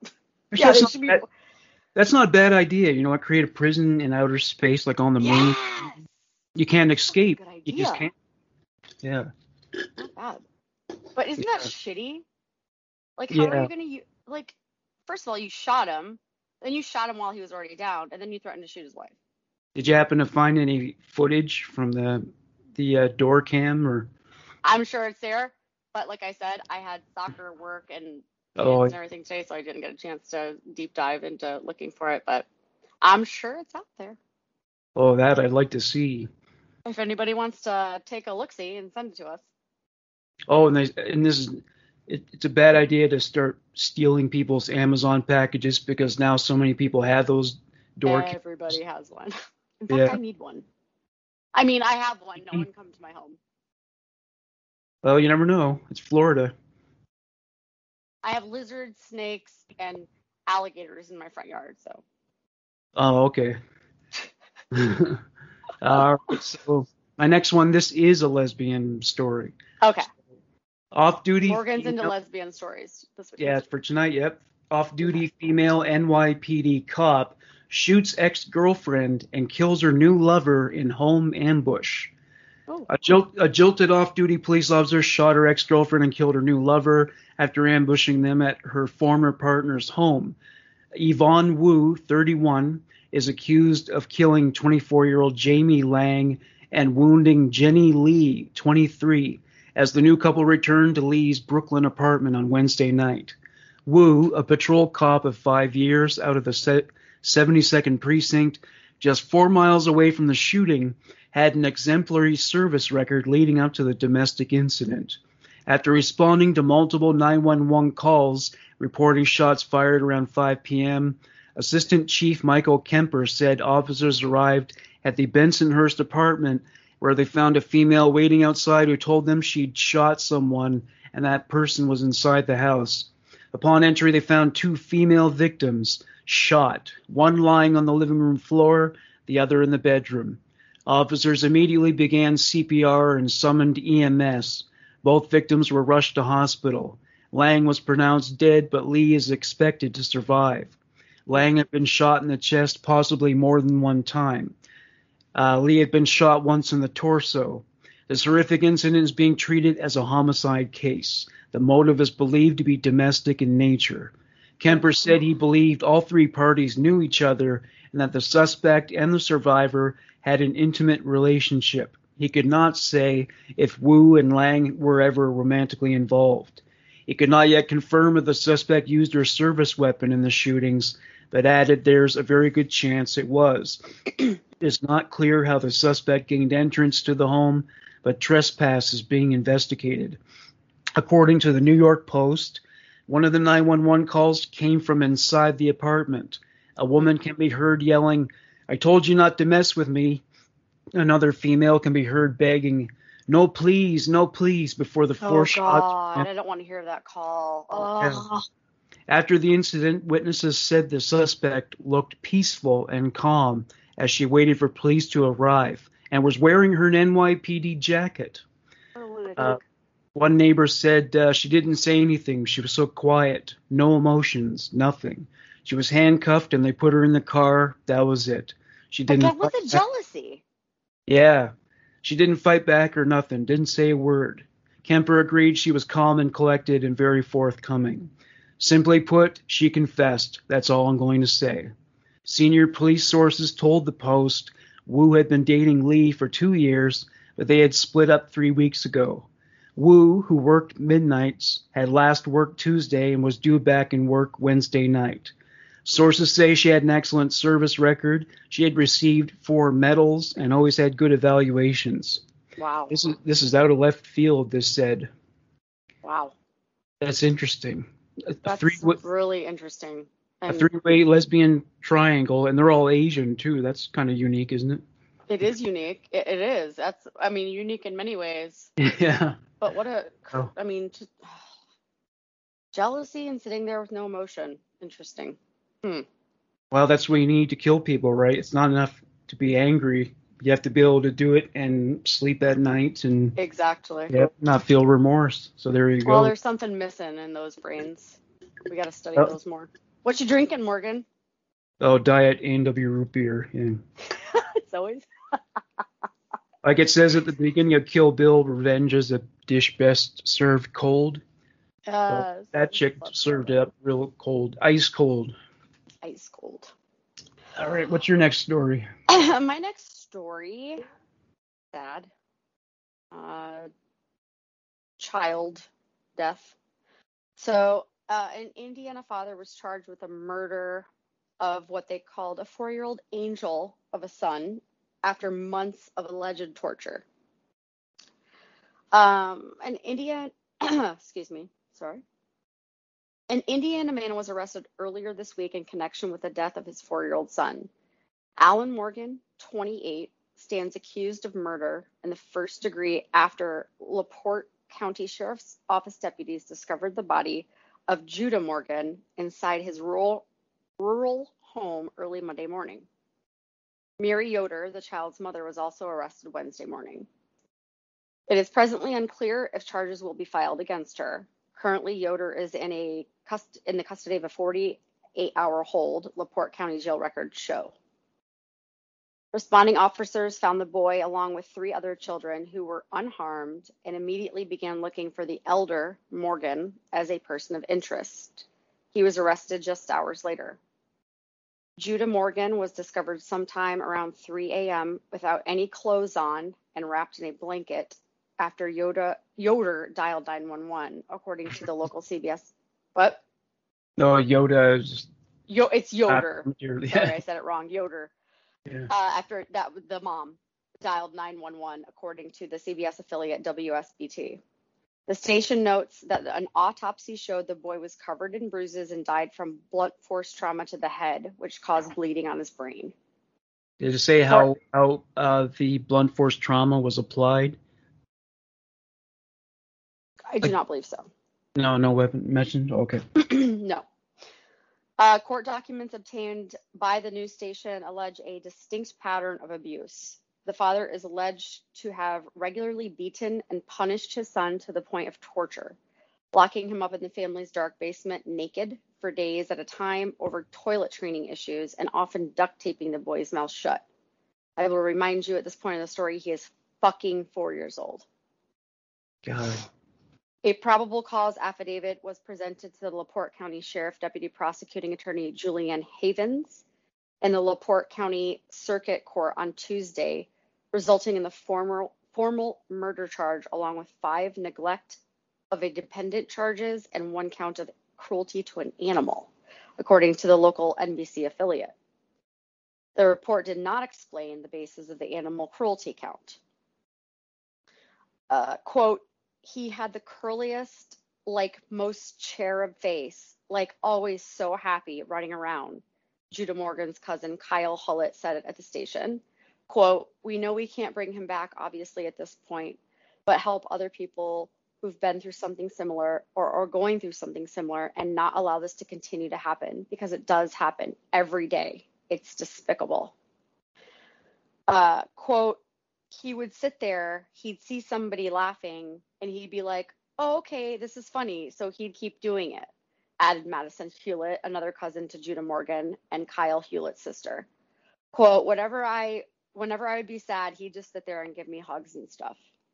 That's not a bad idea. You know what? Create a prison in outer space, like on the moon. You can't escape. You just can't. Yeah. Not bad. But isn't that shitty? Like, how are you going to, like, first of all, you shot him, then you shot him while he was already down, and then you threatened to shoot his wife. Did you happen to find any footage from the door cam or? I'm sure it's there, but like I said, I had soccer work and everything today, so I didn't get a chance to deep dive into looking for it, but I'm sure it's out there. Oh, that I'd like to see. If anybody wants to take a look-see and send it to us. Oh, it's a bad idea to start stealing people's Amazon packages because now so many people have those door cams. Everybody has one. In fact, I need one. I mean, I have one. No one come to my home. Well, you never know. It's Florida. I have lizards, snakes, and alligators in my front yard, so. Oh, okay. So my next one, this is a lesbian story. Okay. Off-duty. Morgan's into lesbian stories. Yeah, for tonight, yep. Off-duty female NYPD cop shoots ex-girlfriend and kills her new lover in home ambush. Oh. A jilted off-duty police officer shot her ex-girlfriend and killed her new lover after ambushing them at her former partner's home. Yvonne Wu, 31, is accused of killing 24-year-old Jamie Lang and wounding Jenny Lee, 23, as the new couple returned to Lee's Brooklyn apartment on Wednesday night. Wu, a patrol cop of 5 years out of the 72nd Precinct, just 4 miles away from the shooting, had an exemplary service record leading up to the domestic incident. After responding to multiple 911 calls reporting shots fired around 5 p.m., Assistant Chief Michael Kemper said officers arrived at the Bensonhurst apartment where they found a female waiting outside who told them she'd shot someone and that person was inside the house. Upon entry, they found 2 female victims shot, one lying on the living room floor, the other in the bedroom. Officers immediately began CPR and summoned EMS. Both victims were rushed to hospital. Lang was pronounced dead, but Lee is expected to survive. Lang had been shot in the chest possibly more than one time. Lee had been shot once in the torso. This horrific incident is being treated as a homicide case. The motive is believed to be domestic in nature. Kemper said he believed all 3 parties knew each other and that the suspect and the survivor had an intimate relationship. He could not say if Wu and Lang were ever romantically involved. He could not yet confirm if the suspect used her service weapon in the shootings, but added there's a very good chance it was. It is not clear how the suspect gained entrance to the home, but trespass is being investigated. According to the New York Post, one of the 911 calls came from inside the apartment. A woman can be heard yelling, "I told you not to mess with me." Another female can be heard begging, "No, please, no, please," before the four Oh God, shots. I don't want to hear that call. Yeah. Oh. After the incident, witnesses said the suspect looked peaceful and calm as she waited for police to arrive and was wearing her NYPD jacket. One neighbor said she didn't say anything. She was so quiet, no emotions, nothing. She was handcuffed and they put her in the car. That was it. She didn't. But what was the jealousy? Yeah. She didn't fight back or nothing, didn't say a word. Kemper agreed she was calm and collected and very forthcoming. Simply put, she confessed. That's all I'm going to say. Senior police sources told the Post Wu had been dating Lee for 2 years, but they had split up 3 weeks ago. Wu, who worked midnights, had last worked Tuesday and was due back in work Wednesday night. Sources say she had an excellent service record. She had received 4 medals and always had good evaluations. Wow. This is out of left field, this said. Wow. That's interesting. That's really interesting. A 3-way lesbian triangle, and they're all Asian, too. That's kind of unique, isn't it? It is unique. It is. That's, I mean, unique in many ways. Yeah. But I mean, just, jealousy and sitting there with no emotion. Interesting. Well, that's what you need to kill people, right? It's not enough to be angry. You have to be able to do it and sleep at night and exactly. Not feel remorse. So there you go. Well, there's something missing in those brains. We got to study those more. What you drinking, Morgan? Oh, Diet A&W root beer. Yeah. It's always. Like it says at the beginning of Kill Bill, revenge is a dish best served cold. So that chick served it up real cold, ice cold. Ice cold. All right, what's your next story? My next story, sad. Child death. So, an Indiana father was charged with a murder of what they called a 4-year-old angel of a son after months of alleged torture. An Indiana man was arrested earlier this week in connection with the death of his 4-year-old son. Alan Morgan, 28, stands accused of murder in the first degree after LaPorte County Sheriff's Office deputies discovered the body of Judah Morgan inside his rural home early Monday morning. Mary Yoder, the child's mother, was also arrested Wednesday morning. It is presently unclear if charges will be filed against her. Currently, Yoder is in the custody of a 48-hour hold, LaPorte County jail records show. Responding officers found the boy along with 3 other children who were unharmed and immediately began looking for the elder, Morgan, as a person of interest. He was arrested just hours later. Judah Morgan was discovered sometime around 3 a.m. without any clothes on and wrapped in a blanket after Yoder dialed 911, according to the local CBS. What? No, Yoda is... It's Yoder. Yeah. Sorry, I said it wrong. Yoder. Yeah. After that, the mom dialed 911, according to the CBS affiliate WSBT. The station notes that an autopsy showed the boy was covered in bruises and died from blunt force trauma to the head, which caused bleeding on his brain. Did it say how the blunt force trauma was applied? I do not believe so. No weapon mentioned? Okay. No. Court documents obtained by the news station allege a distinct pattern of abuse. The father is alleged to have regularly beaten and punished his son to the point of torture, locking him up in the family's dark basement naked for days at a time over toilet training issues and often duct taping the boy's mouth shut. I will remind you at this point in the story, he is fucking 4 years old. God. A probable cause affidavit was presented to the LaPorte County Sheriff Deputy Prosecuting Attorney Julianne Havens and the LaPorte County Circuit Court on Tuesday, resulting in the formal murder charge along with 5 neglect of a dependent charges and 1 count of cruelty to an animal, according to the local NBC affiliate. The report did not explain the basis of the animal cruelty count. Quote, he had the curliest, like most cherub face, like always so happy running around, Judah Morgan's cousin Kyle Hullett said it at the station. Quote, we know we can't bring him back, obviously, at this point, but help other people who've been through something similar or going through something similar and not allow this to continue to happen, because it does happen every day. It's despicable. Quote, he would sit there, he'd see somebody laughing, and he'd be like, oh, okay, this is funny. So he'd keep doing it, added Madison Hewlett, another cousin to Judah Morgan and Kyle Hewlett's sister. Quote, whenever I would be sad, he'd just sit there and give me hugs and stuff.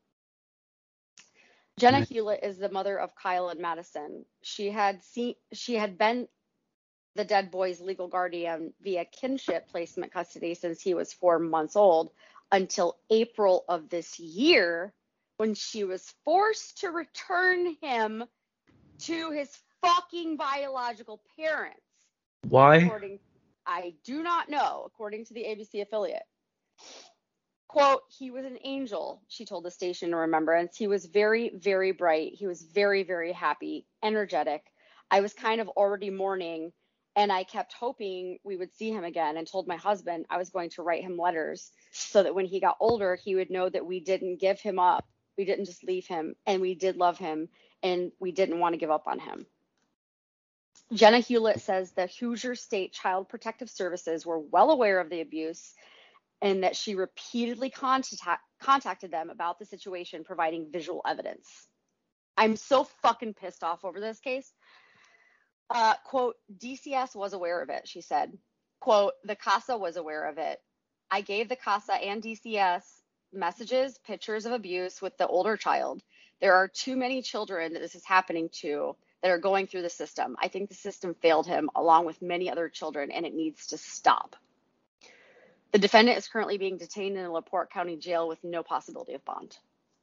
Jenna Hewlett is the mother of Kyle and Madison. She had been the dead boy's legal guardian via kinship placement custody since he was 4 months old until April of this year, when she was forced to return him to his fucking biological parents. Why? I do not know, according to the ABC affiliate. Quote, he was an angel, she told the station in Remembrance. He was very, very bright. He was very, very happy, energetic. I was kind of already mourning, and I kept hoping we would see him again, and told my husband I was going to write him letters so that when he got older, he would know that we didn't give him up. We didn't just leave him, and we did love him, and we didn't want to give up on him. Jenna Hewlett says the Hoosier State Child Protective Services were well aware of the abuse, and that she repeatedly contacted them about the situation, providing visual evidence. I'm so fucking pissed off over this case. Quote, DCS was aware of it, she said. Quote, the CASA was aware of it. I gave the CASA and DCS messages, pictures of abuse with the older child. There are too many children that this is happening to that are going through the system. I think the system failed him along with many other children, and it needs to stop. The defendant is currently being detained in a LaPorte County jail with no possibility of bond.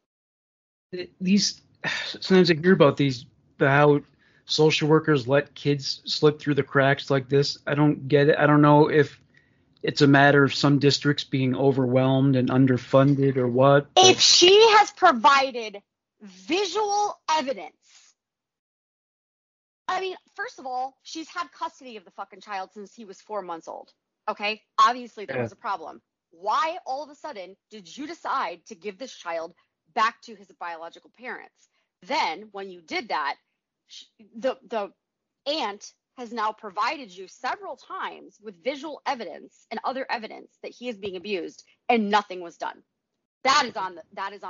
Sometimes I hear about how social workers let kids slip through the cracks like this. I don't get it. I don't know if it's a matter of some districts being overwhelmed and underfunded or what. If she has provided visual evidence, I mean, first of all, she's had custody of the fucking child since he was 4 months old. Okay, obviously there was a problem. Why all of a sudden did you decide to give this child back to his biological parents? Then when you did that, the aunt has now provided you several times with visual evidence and other evidence that he is being abused, and nothing was done. That is on,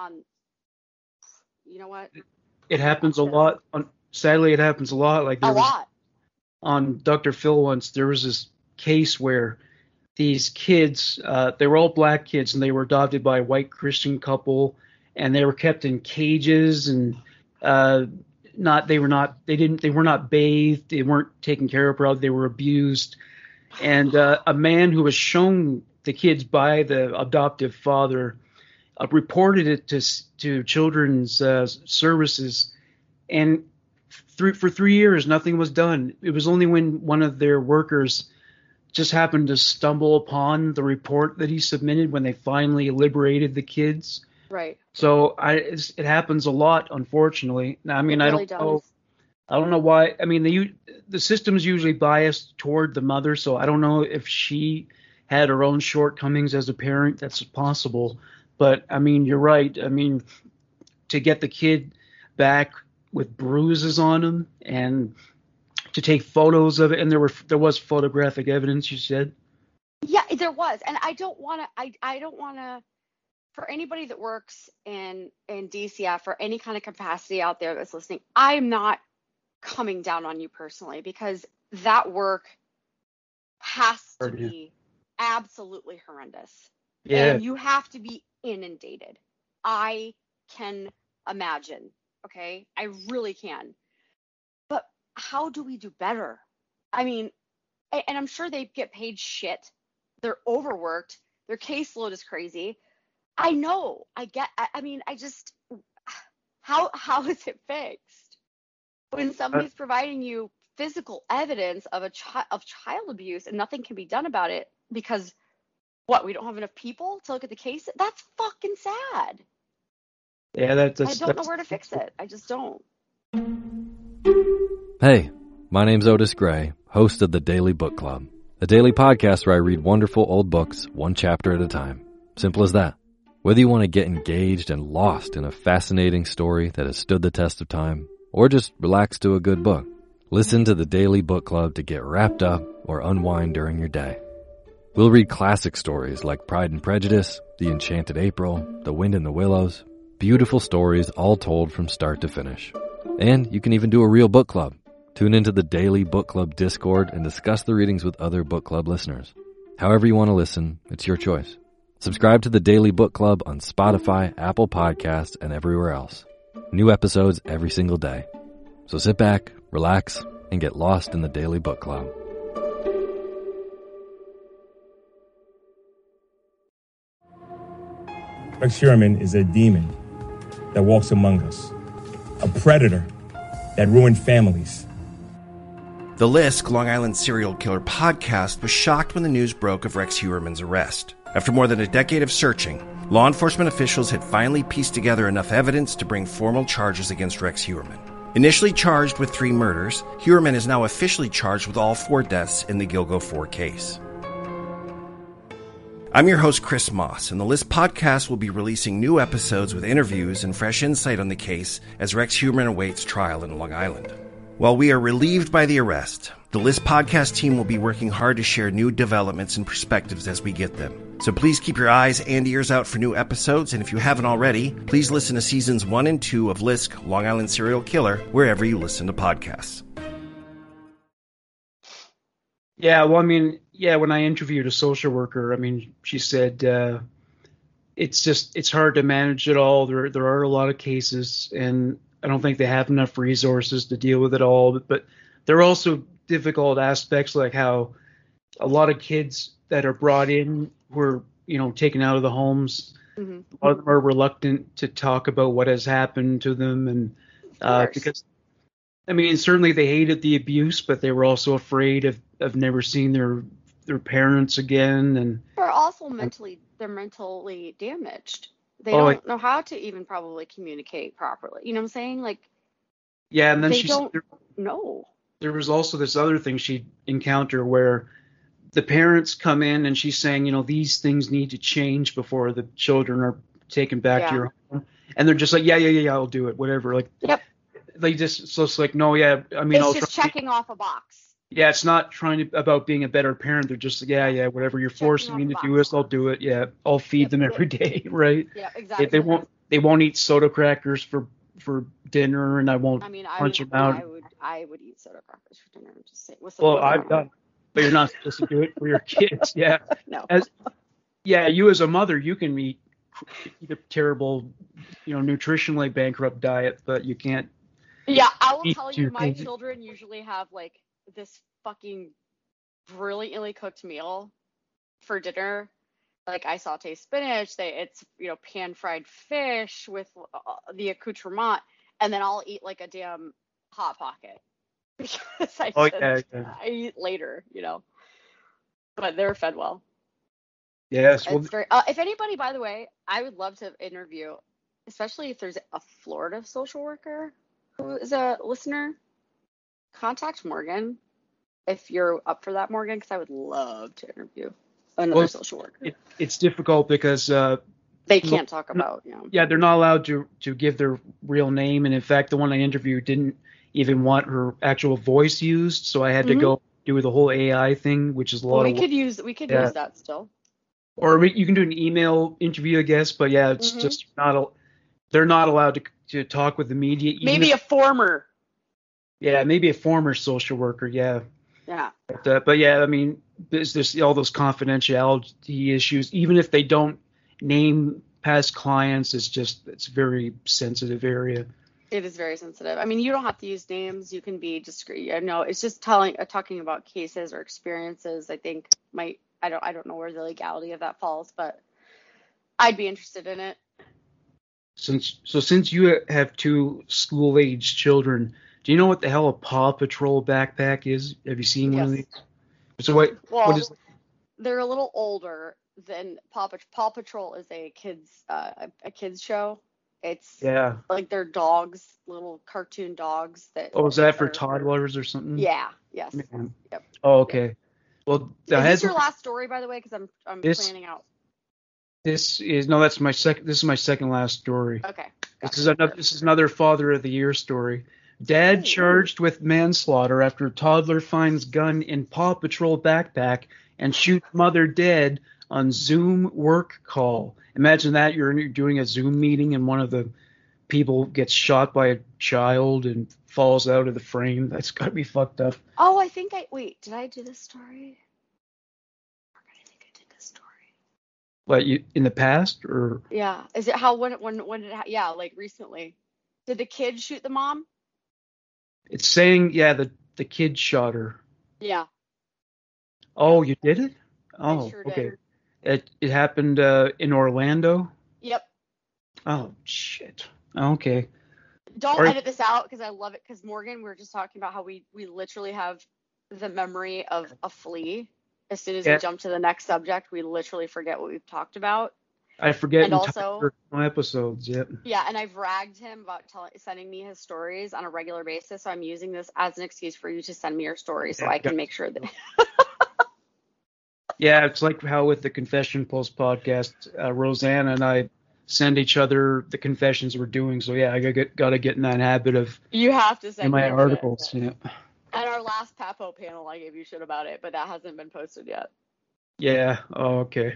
you know what? It happens a lot. Sadly, it happens a lot. Like there was, on Dr. Phil once, there was this case where these kids, they were all black kids, and they were adopted by a white Christian couple, and they were kept in cages, and they were not bathed, they weren't taken care of properly, they were abused. And a man who was shown the kids by the adoptive father reported it to children's services, and for 3 years nothing was done. It was only when one of their workers just happened to stumble upon the report that he submitted when they finally liberated the kids. Right. So it happens a lot, unfortunately. I mean, I don't know why. I mean, the system's usually biased toward the mother, so I don't know if she had her own shortcomings as a parent. That's possible. But I mean, you're right. I mean, to get the kid back with bruises on him and to take photos of it, and there was photographic evidence, you said? Yeah, there was. And I don't want to, for anybody that works in DCF or any kind of capacity out there that's listening, I'm not coming down on you personally, because that work has to be absolutely horrendous. Yeah. And you have to be inundated. I can imagine. Okay. I really can. But how do we do better? I mean, and I'm sure they get paid shit. They're overworked. Their caseload is crazy. I know. How is it fixed? When somebody's providing you physical evidence of child abuse and nothing can be done about it because we don't have enough people to look at the case? That's fucking sad. Yeah, I don't know where to fix it. I just don't. Hey, my name's Otis Gray, host of the Daily Book Club, a daily podcast where I read wonderful old books, one chapter at a time. Simple as that. Whether you want to get engaged and lost in a fascinating story that has stood the test of time, or just relax to a good book, listen to the Daily Book Club to get wrapped up or unwind during your day. We'll read classic stories like Pride and Prejudice, The Enchanted April, The Wind in the Willows, beautiful stories all told from start to finish. And you can even do a real book club. Tune into the Daily Book Club Discord and discuss the readings with other book club listeners. However you want to listen, it's your choice. Subscribe to the Daily Book Club on Spotify, Apple Podcasts, and everywhere else. New episodes every single day. So sit back, relax, and get lost in the Daily Book Club. Rex Heuermann is a demon that walks among us, a predator that ruined families. The Lisk, Long Island serial killer podcast, was shocked when the news broke of Rex Heuermann's arrest. After more than a decade of searching, law enforcement officials had finally pieced together enough evidence to bring formal charges against Rex Heuermann. Initially charged with 3 murders, Heuermann is now officially charged with all 4 deaths in the Gilgo 4 case. I'm your host, Chris Moss, and the List podcast will be releasing new episodes with interviews and fresh insight on the case as Rex Heuermann awaits trial in Long Island. While we are relieved by the arrest, the List podcast team will be working hard to share new developments and perspectives as we get them. So please keep your eyes and ears out for new episodes, and if you haven't already, please listen to seasons 1 and 2 of Lisk, Long Island Serial Killer, wherever you listen to podcasts. Yeah, well, I mean, when I interviewed a social worker, I mean, she said it's hard to manage it all. There are a lot of cases, and I don't think they have enough resources to deal with it all. But there are also difficult aspects, like how a lot of kids that are brought in were, taken out of the homes. Mm-hmm. A lot of them are reluctant to talk about what has happened to them, and because, I mean, certainly they hated the abuse, but they were also afraid of never seeing their parents again, and they're also mentally damaged. They don't know how to even probably communicate properly. You know what I'm saying? Like, yeah, and then they don't know. There was also this other thing she'd encounter where the parents come in and she's saying, these things need to change before the children are taken back to your home, and they're just like, yeah, I'll do it, whatever. Like, yep. They just, so it's like, no, yeah, I mean, it's just checking off a box. Yeah, it's not about being a better parent. They're just, yeah, whatever. You're forcing me to do this, I'll do it. Yeah, I'll feed them every day, right? Yeah, exactly. They won't eat soda crackers for dinner, and I won't punch them out. I would eat soda crackers for dinner. Just say, I've done, but you're not supposed to do it for your kids. Yeah. No. You as a mother, you can eat a terrible, nutritionally bankrupt diet, but you can't. Yeah, I will tell you, my children usually have like this fucking brilliantly cooked meal for dinner. Like, I saute spinach, it's pan fried fish with the accoutrement, and then I'll eat like a damn Hot Pocket because I eat later, but they're fed well. Yes. Well, if anybody, by the way, I would love to interview, especially if there's a Florida social worker who is a listener. Contact Morgan if you're up for that, Morgan, because I would love to interview another social worker. It's difficult because they can't talk about. Yeah, they're not allowed to give their real name, and in fact, the one I interviewed didn't even want her actual voice used, so I had to go do the whole AI thing, which is a lot. We could use that still. Or you can do an email interview, I guess, but yeah, it's just they're not allowed to talk with the media. Maybe a former. Yeah, maybe a former social worker. Yeah. Yeah. But yeah, I mean, there's all those confidentiality issues. Even if they don't name past clients, it's a very sensitive area. It is very sensitive. I mean, you don't have to use names. You can be discreet. I know it's just talking about cases or experiences. I think I don't know where the legality of that falls, but I'd be interested in it. Since you have 2 school-age children, do you know what the hell a Paw Patrol backpack is? Have you seen one of these? So what is? They're a little older than Paw Patrol. Paw Patrol is a kids show. It's like they're dogs, little cartoon dogs that. Oh, is that for toddlers or something? Yeah. Yes. Yep. Oh, okay. Well, is this your last story, by the way? Because I'm planning out. This is my second last story. Okay. This is another Father of the Year story. Dad charged with manslaughter after toddler finds gun in Paw Patrol backpack and shoots mother dead on Zoom work call. Imagine that you're doing a Zoom meeting and one of the people gets shot by a child and falls out of the frame. That's got to be fucked up. Oh, did I do this story? I think I did this story. What, in the past or? Yeah. Is it when did it yeah, like recently. Did the kid shoot the mom? It's saying, yeah, the kid shot her. Yeah. Oh, you did it? Oh, I sure okay. Did. It happened in Orlando? Yep. Oh, shit. Okay. Don't edit this out because I love it. Because Morgan, we were just talking about how we literally have the memory of a flea. As soon as we jump to the next subject, we literally forget what we've talked about. I forget and also episodes. Yep. Yeah, and I've ragged him about sending me his stories on a regular basis. So I'm using this as an excuse for you to send me your story so I can make sure that. Yeah, it's like how with the Confession Post podcast, Rosanna and I send each other the confessions we're doing. So yeah, I gotta get in that habit of. You have to send my articles. Shit. Yeah. And our last Papo panel, I gave you shit about it, but that hasn't been posted yet. Yeah. Oh, okay.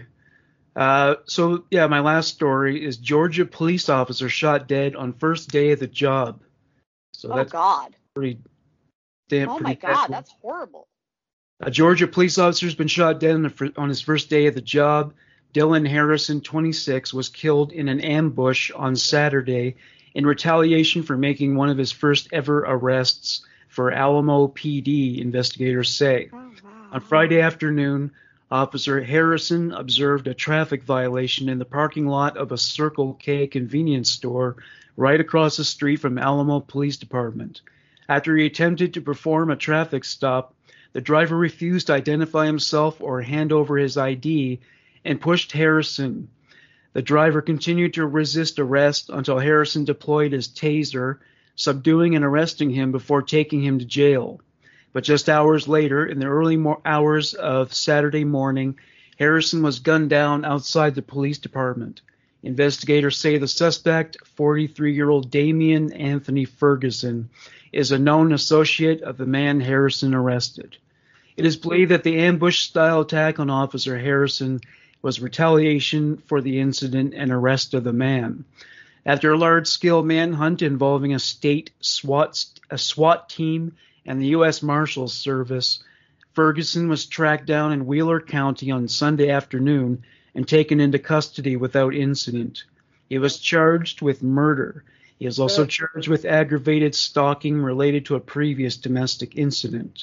So yeah, my last story is Georgia police officer shot dead on first day of the job. So that's God. Pretty damn. Oh my God, dreadful. that's horrible. A Georgia police officer has been shot dead on his first day of the job. Dylan Harrison, 26, was killed in an ambush on Saturday in retaliation for making one of his first ever arrests for Alamo PD, investigators say. Oh, wow. On Friday afternoon, Officer Harrison observed a traffic violation in the parking lot of a Circle K convenience store right across the street from Alamo Police Department. After he attempted to perform a traffic stop, the driver refused to identify himself or hand over his ID and pushed Harrison. The driver continued to resist arrest until Harrison deployed his taser, subduing and arresting him before taking him to jail. But just hours later, in the early hours of Saturday morning, Harrison was gunned down outside the police department. Investigators say the suspect, 43-year-old Damian Anthony Ferguson, is a known associate of the man Harrison arrested. It is believed that the ambush-style attack on Officer Harrison was retaliation for the incident and arrest of the man. After a large-scale manhunt involving a state SWAT team and the U.S. Marshals Service, Ferguson was tracked down in Wheeler County on Sunday afternoon and taken into custody without incident. He was charged with murder. He is also charged with aggravated stalking related to a previous domestic incident.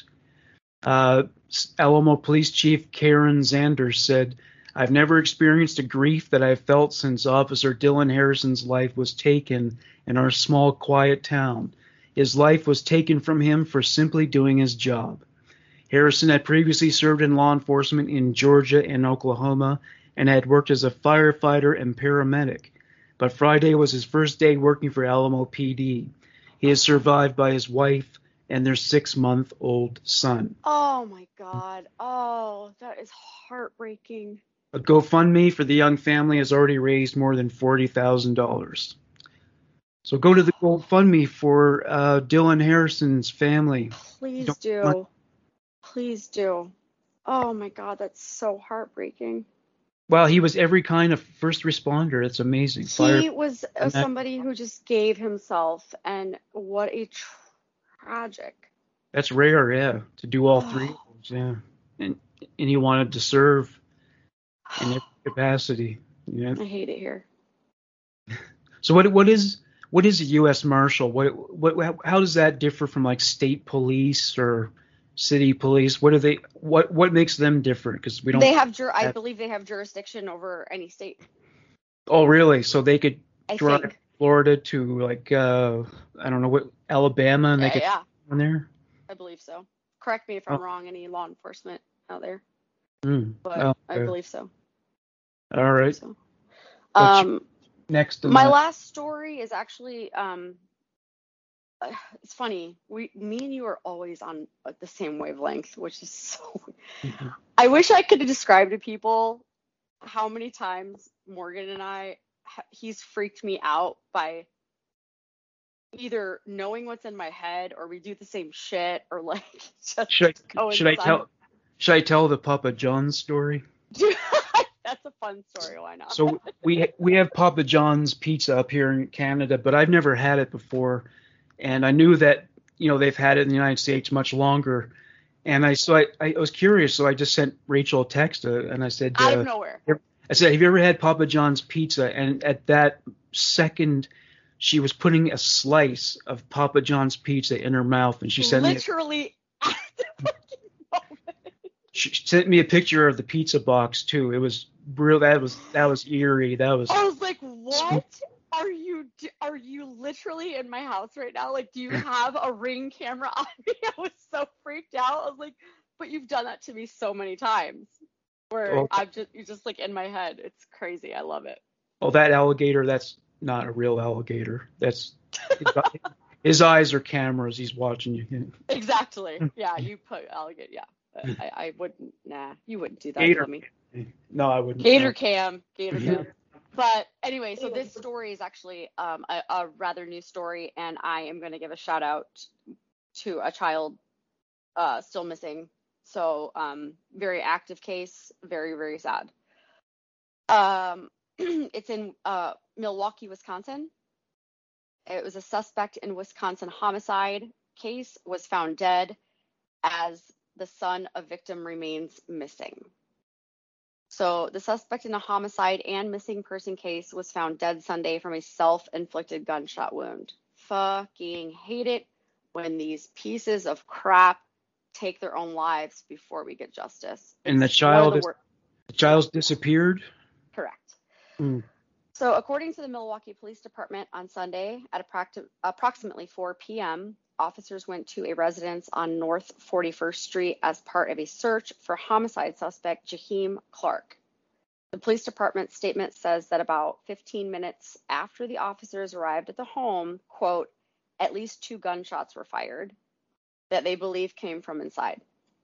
Alamo Police Chief Karen Zanders said, "I've never experienced a grief that I've felt since Officer Dylan Harrison's life was taken in our small, quiet town. His life was taken from him for simply doing his job." Harrison had previously served in law enforcement in Georgia and Oklahoma and had worked as a firefighter and paramedic. But Friday was his first day working for Alamo PD. He is survived by his wife and their 6-month-old son. Oh, my God. Oh, that is heartbreaking. A GoFundMe for the young family has already raised more than $40,000. So go to the GoFundMe for Dylan Harrison's family. Please do. Please do. Oh, my God. That's so heartbreaking. Well, he was every kind of first responder. It's amazing. He was somebody who just gave himself, and what a tragic. That's rare, yeah, to do all three of those, yeah. And he wanted to serve in every capacity. Yeah. I hate it here. So what is a U.S. Marshal? How does that differ from like state police or city police? What makes them different? Because we don't. They have I believe they have jurisdiction over any state. Oh, really? So they could drive Florida to like I don't know what Alabama, and they could on there. I believe so. Correct me if I'm wrong. Any law enforcement out there? But I believe so. All right. So. Next. My last story is actually it's funny. Me and you are always on the same wavelength, which is so. I wish I could describe to people how many times Morgan and he's freaked me out by either knowing what's in my head, or we do the same shit, or like just Should I tell the Papa John's story? That's a fun story. Why not? So we have Papa John's pizza up here in Canada, but I've never had it before, and I knew that they've had it in the United States much longer, and I was curious, so I just sent Rachel a text and I said, out of nowhere. I said, have you ever had Papa John's pizza? And at that second, she was putting a slice of Papa John's pizza in her mouth, and she sent literally at the fucking moment. She sent me a picture of the pizza box too. It was real. That was eerie. I was like, what are you literally in my house right now? Like, do you have a Ring camera on me? I was so freaked out. I was like, but you've done that to me so many times. Where you're just like in my head. It's crazy. I love it. Oh, that alligator, that's not a real alligator. That's his eyes are cameras. He's watching you. Exactly. Yeah, you put alligator. Yeah, I wouldn't. Nah, you wouldn't do that Gator. to me. No, I wouldn't. Gator cam. But anyway, so this story is actually a rather new story, and I am going to give a shout out to a child still missing. So, very active case, very, very sad. It's in Milwaukee, Wisconsin. It was a suspect in Wisconsin homicide case, was found dead as the son of victim remains missing. So the suspect in a homicide and missing person case was found dead Sunday from a self-inflicted gunshot wound. Fucking hate it when these pieces of crap take their own lives before we get justice. And the child's disappeared? Correct. Mm. So according to the Milwaukee Police Department on Sunday at approximately 4 p.m., officers went to a residence on North 41st Street as part of a search for homicide suspect Jaheim Clark. The police department statement says that about 15 minutes after the officers arrived at the home, quote, at least 2 gunshots were fired that they believe came from inside.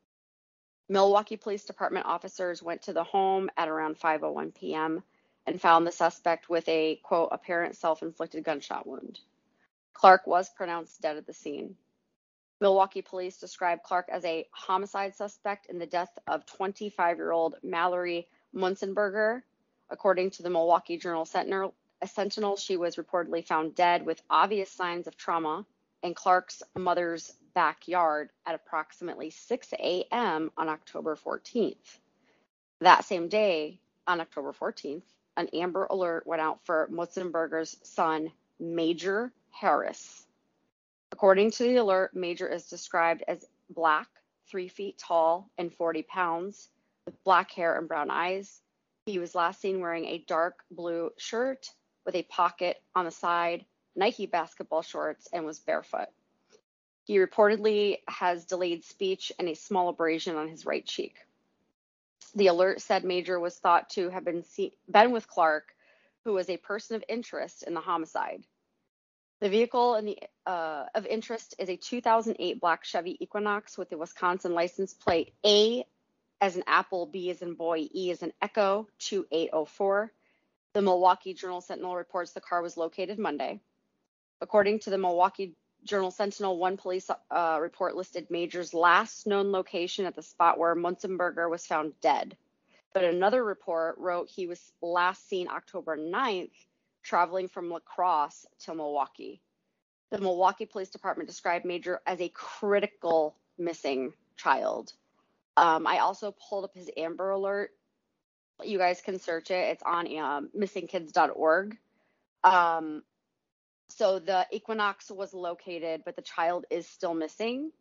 Milwaukee Police Department officers went to the home at around 5:01 p.m. and found the suspect with a, quote, apparent self-inflicted gunshot wound. Clark was pronounced dead at the scene. Milwaukee police described Clark as a homicide suspect in the death of 25-year-old Mallory Munzenberger. According to the Milwaukee Journal-Sentinel, she was reportedly found dead with obvious signs of trauma in Clark's mother's backyard at approximately 6 a.m. on October 14th. That same day, on October 14th, an Amber Alert went out for Munzenberger's son, Major Harris. According to the alert, Major is described as black, 3 feet tall, and 40 pounds, with black hair and brown eyes. He was last seen wearing a dark blue shirt with a pocket on the side, Nike basketball shorts, and was barefoot. He reportedly has delayed speech and a small abrasion on his right cheek. The alert said Major was thought to have been with Clark, who was a person of interest in the homicide. The vehicle of interest is a 2008 black Chevy Equinox with a Wisconsin license plate A as in apple, B as in boy, E as in echo, 2804. The Milwaukee Journal-Sentinel reports the car was located Monday. According to the Milwaukee Journal-Sentinel, one police report listed Major's last known location at the spot where Munzenberger was found dead. But another report wrote he was last seen October 9th, traveling from La Crosse to Milwaukee. The Milwaukee Police Department described Major as a critical missing child. I also pulled up his Amber Alert. You guys can search it. It's on missingkids.org. So the Equinox was located, but the child is still missing.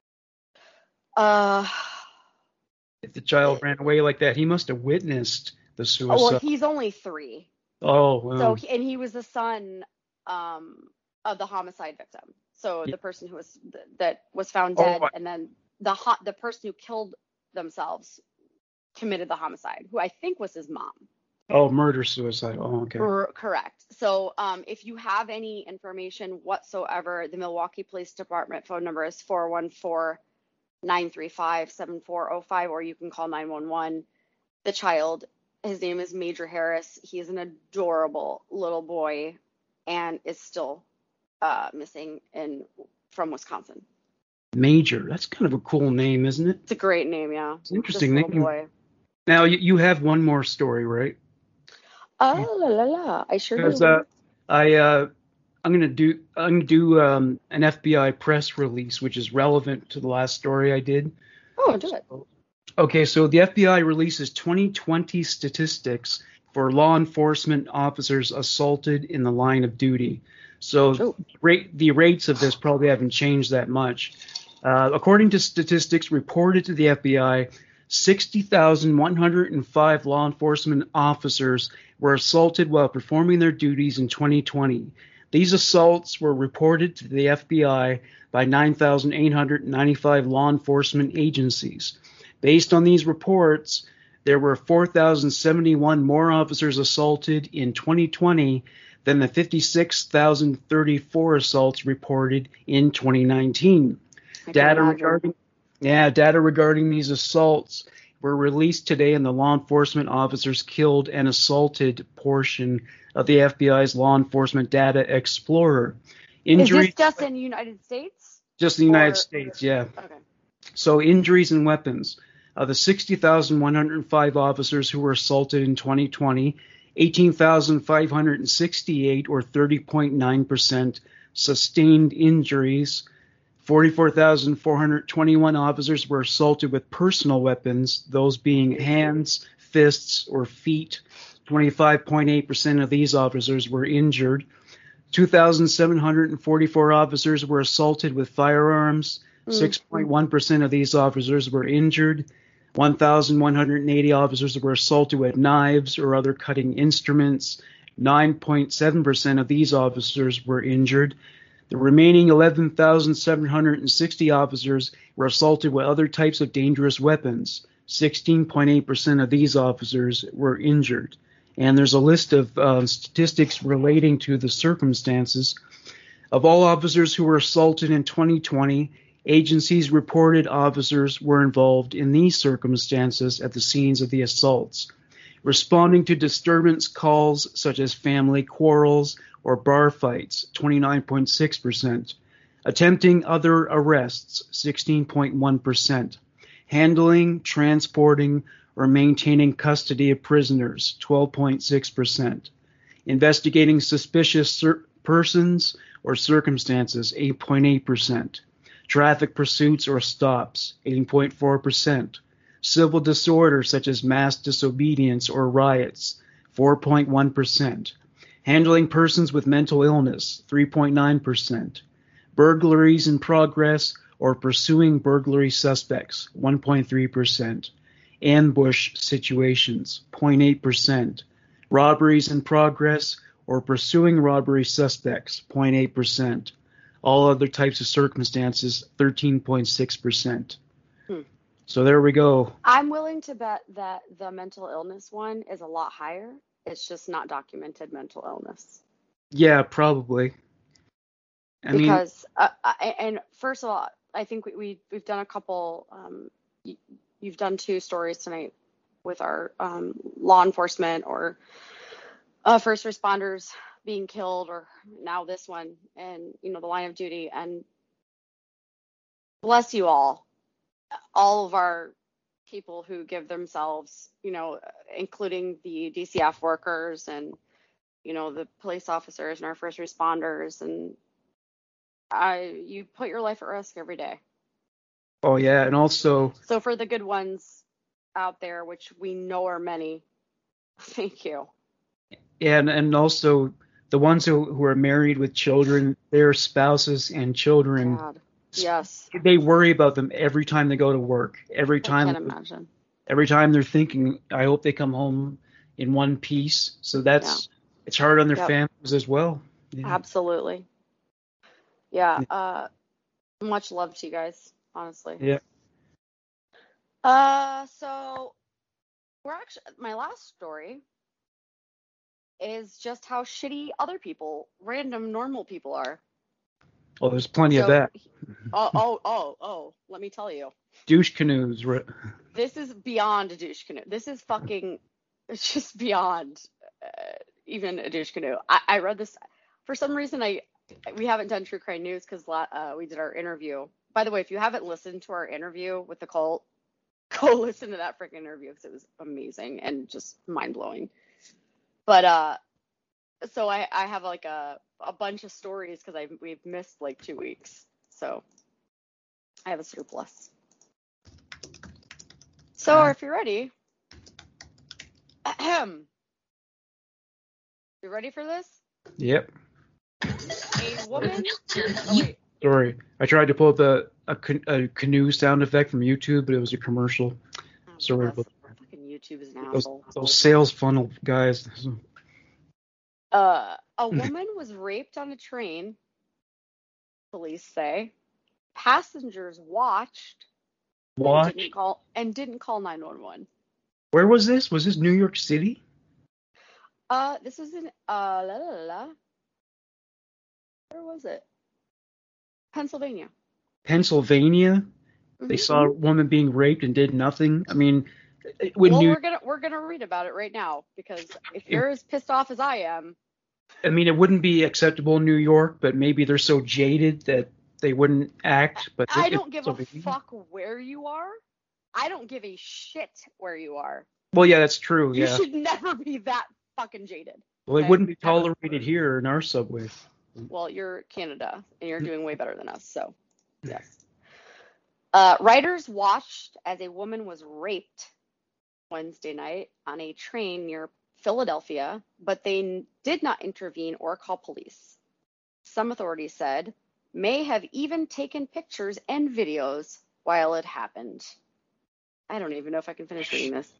If the child ran away like that, he must have witnessed the suicide. Well, he's only 3. Oh, wow. So, and he was the son of the homicide victim. So the person who was found dead, and then the person who killed themselves committed the homicide, who I think was his mom. Oh, murder-suicide. Oh, okay. Correct. So if you have any information whatsoever, the Milwaukee Police Department phone number is 414-935-7405, or you can call 911. The child His name is Major Harris. He's an adorable little boy and is still missing from Wisconsin. Major. That's kind of a cool name, isn't it? It's a great name, yeah. It's an interesting This name. little boy. Now, you have one more story, right? Oh, la la la. I sure Because do. I'm gonna do an FBI press release, which is relevant to the last story I did. Oh, do it. Okay, so the FBI releases 2020 statistics for law enforcement officers assaulted in the line of duty. So the rates of this probably haven't changed that much. According to statistics reported to the FBI, 60,105 law enforcement officers were assaulted while performing their duties in 2020. These assaults were reported to the FBI by 9,895 law enforcement agencies. Based on these reports, there were 4,071 more officers assaulted in 2020 than the 56,034 assaults reported in 2019. Data regarding these assaults were released today in the law enforcement officers killed and assaulted portion of the FBI's Law Enforcement Data Explorer. Is this just in the United States? Just in the United States, yeah. Okay. So injuries and weapons. Of the 60,105 officers who were assaulted in 2020, 18,568 or 30.9% sustained injuries. 44,421 officers were assaulted with personal weapons, those being hands, fists, or feet. 25.8% of these officers were injured. 2,744 officers were assaulted with firearms. 6.1% of these officers were injured. 1,180 officers were assaulted with knives or other cutting instruments. 9.7% of these officers were injured. The remaining 11,760 officers were assaulted with other types of dangerous weapons. 16.8% of these officers were injured. And there's a list of statistics relating to the circumstances. Of all officers who were assaulted in 2020, agencies reported officers were involved in these circumstances at the scenes of the assaults. Responding to disturbance calls such as family quarrels or bar fights, 29.6%. Attempting other arrests, 16.1%. Handling, transporting, or maintaining custody of prisoners, 12.6%. Investigating suspicious persons or circumstances, 8.8%. Traffic pursuits or stops, 8.4%. Civil disorder such as mass disobedience or riots, 4.1%. Handling persons with mental illness, 3.9%. Burglaries in progress or pursuing burglary suspects, 1.3%. Ambush situations, 0.8%. Robberies in progress or pursuing robbery suspects, 0.8%. All other types of circumstances, 13.6%. So there we go. I'm willing to bet that the mental illness one is a lot higher. It's just not documented mental illness. Yeah, probably. Because first of all, I think we've done a couple. You've done 2 stories tonight with our law enforcement or first responders being killed, or now this one, and the line of duty. And bless you all of our people who give themselves, including the DCF workers and the police officers and our first responders, and you put your life at risk every day. Oh yeah, and also so for the good ones out there, which we know are many, thank you. And also the ones who are married with children, their spouses and children. God. Yes. They worry about them every time they go to work. Every time. I can't imagine. Every time they're thinking, I hope they come home in one piece. So it's hard on their families as well. Yeah. Absolutely. Yeah. Much love to you guys, honestly. Yeah. So my last story is just how shitty other people, random normal people are. Oh, there's plenty of that. Let me tell you. Douche canoes. This is beyond a douche canoe. This is fucking It's just beyond even a douche canoe. I read this for some reason. We haven't done True Crime News because we did our interview. By the way, if you haven't listened to our interview with the cult, go listen to that freaking interview because it was amazing and just mind blowing. But so I have like a bunch of stories because we've missed like 2 weeks, so I have a surplus. So if you're ready, you ready for this? Yep. A woman. Sorry, I tried to pull up a canoe sound effect from YouTube, but it was a commercial. Sorry about that. Fucking YouTube is an asshole. Those sales funnel guys. A woman was raped on a train, police say. Passengers watched. And didn't call 911. Where was this? Was this New York City? This was in where was it? Pennsylvania. Pennsylvania? Mm-hmm. They saw a woman being raped and did nothing. I mean, we're gonna read about it right now because if you're as pissed off as I am. I mean, it wouldn't be acceptable in New York, but maybe they're so jaded that they wouldn't act. But I don't give a fuck where you are. I don't give a shit where you are. Well, yeah, that's true. You Yeah. should never be that fucking jaded. Well, it wouldn't be tolerated here in our subway. Well, you're Canada, and you're doing way better than us, so yes. Riders watched as a woman was raped Wednesday night on a train near Philadelphia, but they did not intervene or call police. Some authorities said may have even taken pictures and videos while it happened. I don't even know if I can finish reading this.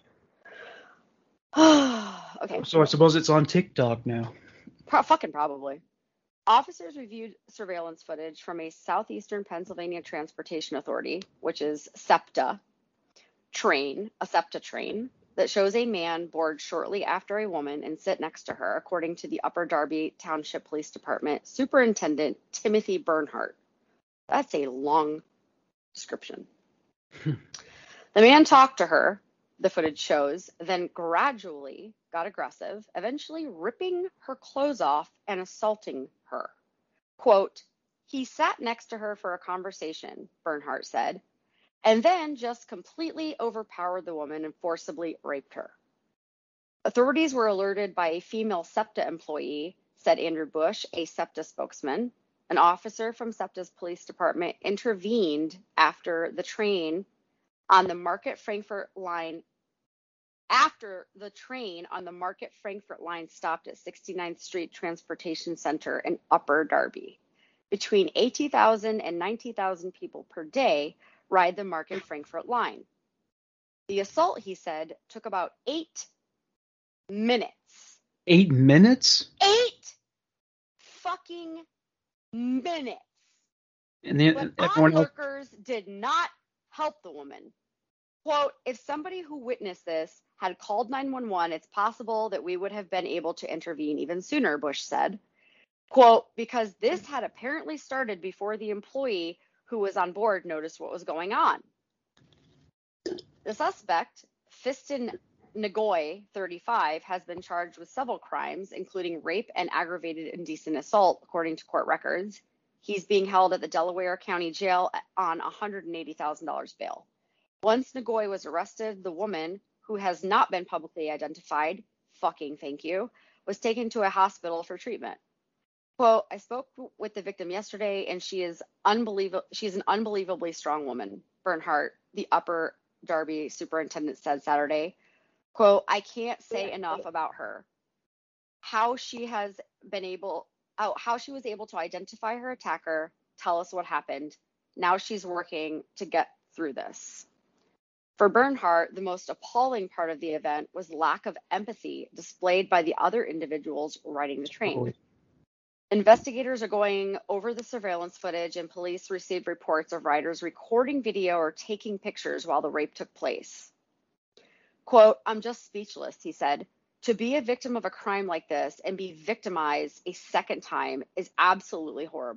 Okay. So I suppose it's on TikTok now. Fucking probably. Officers reviewed surveillance footage from a Southeastern Pennsylvania Transportation Authority, which is SEPTA train, that shows a man board shortly after a woman and sit next to her, according to the Upper Darby Township Police Department Superintendent Timothy Bernhardt. That's a long description. The man talked to her, the footage shows, then gradually got aggressive, eventually ripping her clothes off and assaulting her. Quote, he sat next to her for a conversation, Bernhardt said, and then just completely overpowered the woman and forcibly raped her. Authorities were alerted by a female SEPTA employee, said Andrew Bush, a SEPTA spokesman. An officer from SEPTA's police department intervened after the train on the Market Frankfurt line stopped at 69th Street Transportation Center in Upper Darby. Between 80,000 and 90,000 people per day ride the Market Frankfurt line. The assault, he said, took about 8 minutes. 8 minutes? 8 fucking minutes. And then but onlookers did not help the woman. Quote, if somebody who witnessed this had called 911, it's possible that we would have been able to intervene even sooner, Bush said. Quote, because this had apparently started before the employee who was on board noticed what was going on. The suspect, Fiston Nagoy, 35, has been charged with several crimes, including rape and aggravated indecent assault, according to court records. He's being held at the Delaware County Jail on $180,000 bail. Once Nagoy was arrested, the woman, who has not been publicly identified, fucking thank you, was taken to a hospital for treatment. Quote, I spoke with the victim yesterday, and she's an unbelievably strong woman, Bernhardt, the Upper Darby superintendent, said Saturday. Quote, I can't say enough about her. How she was able to identify her attacker, tell us what happened. Now she's working to get through this. For Bernhardt, the most appalling part of the event was lack of empathy displayed by the other individuals riding the train. Investigators are going over the surveillance footage, and police received reports of riders recording video or taking pictures while the rape took place. Quote, I'm just speechless, he said. To be a victim of a crime like this and be victimized a second time is absolutely horrible.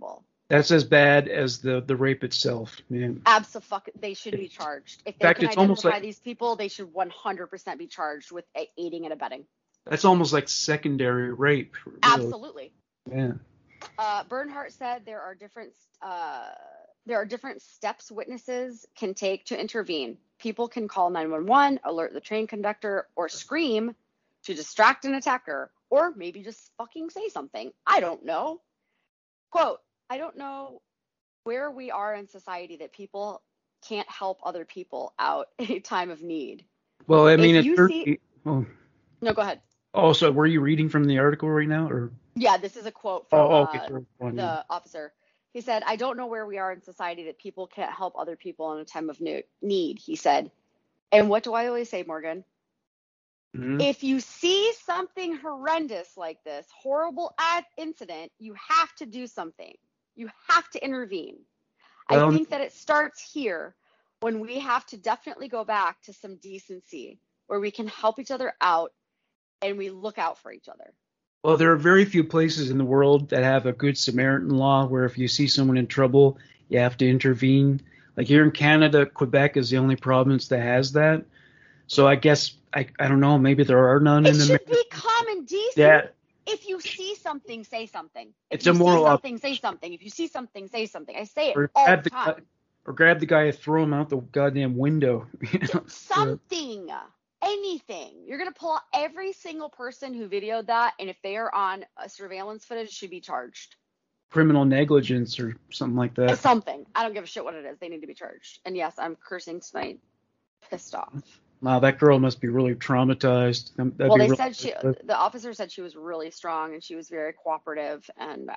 That's as bad as the rape itself, man. Absolutely, they should be charged. If they fact, can it's almost identify like- these people, they should 100% be charged with aiding and abetting. That's almost like secondary rape. Really. Absolutely. Yeah. Bernhardt said there are different steps witnesses can take to intervene. People can call 911, alert the train conductor, or scream to distract an attacker, or maybe just fucking say something. I don't know. Quote, I don't know where we are in society that people can't help other people out in a time of need. Well, I mean, No, go ahead. Oh, so were you reading from the article right now, or? Yeah, this is a quote from Sorry. the officer. He said, I don't know where we are in society that people can't help other people in a time of need, he said. And what do I always say, Morgan? Mm-hmm. If you see something horrendous like this, horrible incident, you have to do something. You have to intervene. I think that it starts here when we have to definitely go back to some decency where we can help each other out and we look out for each other. Well, there are very few places in the world that have a good Samaritan law where if you see someone in trouble, you have to intervene. Like here in Canada, Quebec is the only province that has that. So I guess, I don't know, maybe there are none in the... It should be common decency. Yeah. If you see something, say something. It's a moral... If you see something, say something. If you see something, say something. I say it or all grab the time. Or grab the guy and throw him out the goddamn window. Something. Anything. You're going to pull out every single person who videoed that, and if they are on a surveillance footage, should be charged. Criminal negligence or something like that. Something. I don't give a shit what it is. They need to be charged. And yes, I'm cursing tonight. Pissed off. Wow, that girl must be really traumatized. Well, they said the officer said she was really strong and she was very cooperative, and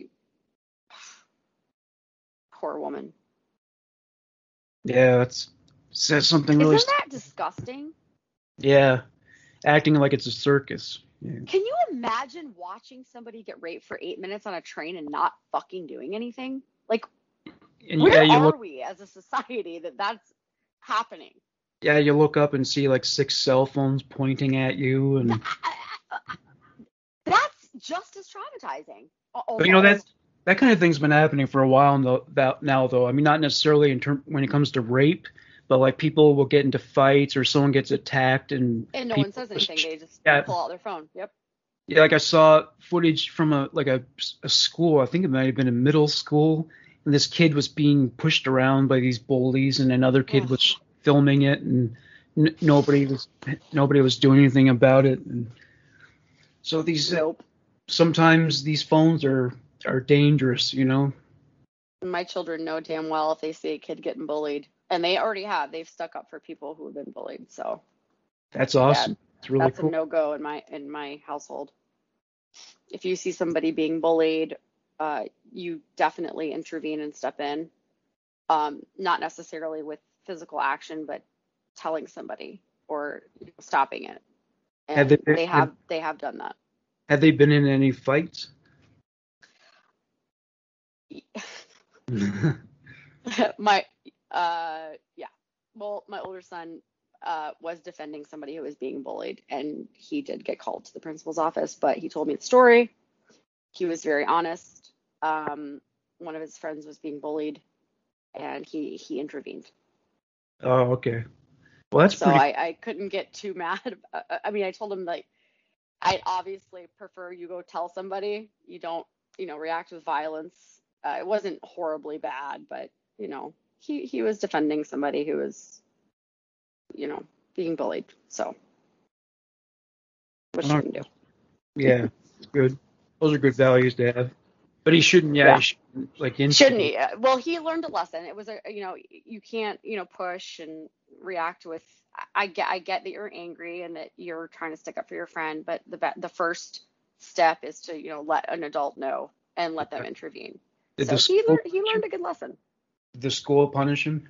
poor woman. Yeah, that says something really... Isn't that disgusting? Yeah, acting like it's a circus. Yeah. Can you imagine watching somebody get raped for 8 minutes on a train and not fucking doing anything? Like, where are we as a society that that's happening? Yeah, you look up and see like 6 cell phones pointing at you, and that's just as traumatizing. But, you know, that kind of thing's been happening for a while now, though. I mean, not necessarily when it comes to rape, but like people will get into fights or someone gets attacked and no one says anything. They just pull out their phone. Yep. Yeah, like I saw footage from a school. I think it might have been a middle school, and this kid was being pushed around by these bullies, and another kid was filming it, and nobody was doing anything about it. And so sometimes these phones are dangerous, you know. My children know damn well if they see a kid getting bullied, and they already have. They've stuck up for people who have been bullied. So that's awesome. It's really that's cool. a no-go in my household. If you see somebody being bullied, you definitely intervene and step in. Not necessarily with physical action, but telling somebody or stopping it. And they have done that. Have they been in any fights? My older son was defending somebody who was being bullied, and he did get called to the principal's office, but he told me the story. He was very honest. One of his friends was being bullied, and he intervened. Oh, okay. Well, that's so pretty... I couldn't get too mad. I mean, I told him, like, I obviously prefer you go tell somebody. You don't, react with violence. It wasn't horribly bad, but, he was defending somebody who was, being bullied. So, what you can do. Yeah, it's good. Those are good values to have. But he shouldn't, he shouldn't, Shouldn't he? Well, he learned a lesson. It was you can't, push and react with. I get that you're angry and that you're trying to stick up for your friend, but the first step is to, let an adult know and let them intervene. So he learned a good lesson. Did the school punish him?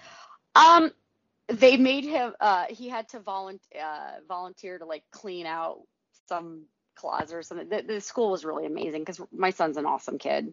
They made him. He had to volunteer to clean out some closet or something. The school was really amazing because my son's an awesome kid.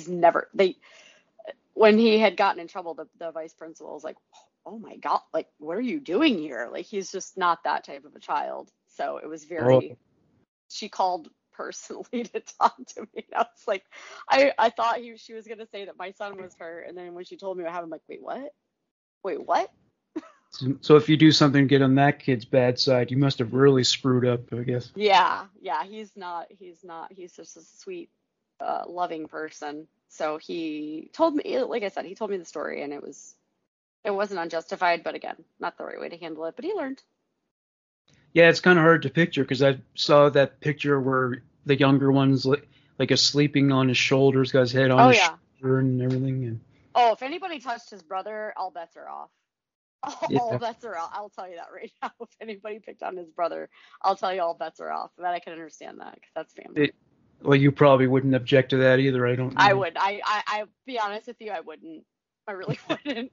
When he had gotten in trouble, the vice principal was like, "Oh my God, what are you doing here?" He's just not that type of a child. So it was very. She called personally to talk to me. And I was like, I thought she was going to say that my son was hurt. And then when she told me what happened, I'm like, wait, what? Wait, what? So if you do something to get on that kid's bad side, you must have really screwed up, I guess. Yeah, he's not. He's just a sweet, loving person. So he told me, like I said, he told me the story, and it wasn't unjustified, but again, not the right way to handle it. But he learned. Yeah, it's kind of hard to picture because I saw that picture where the younger one's like a sleeping on his shoulders, got his head on his shoulder and everything. And... Oh, if anybody touched his brother, all bets are off. All bets are off. I'll tell you that right now. If anybody picked on his brother, I'll tell you all bets are off. But I can understand that because that's family. Well, you probably wouldn't object to that either. I don't know. I would. I be honest with you, I wouldn't. I really wouldn't.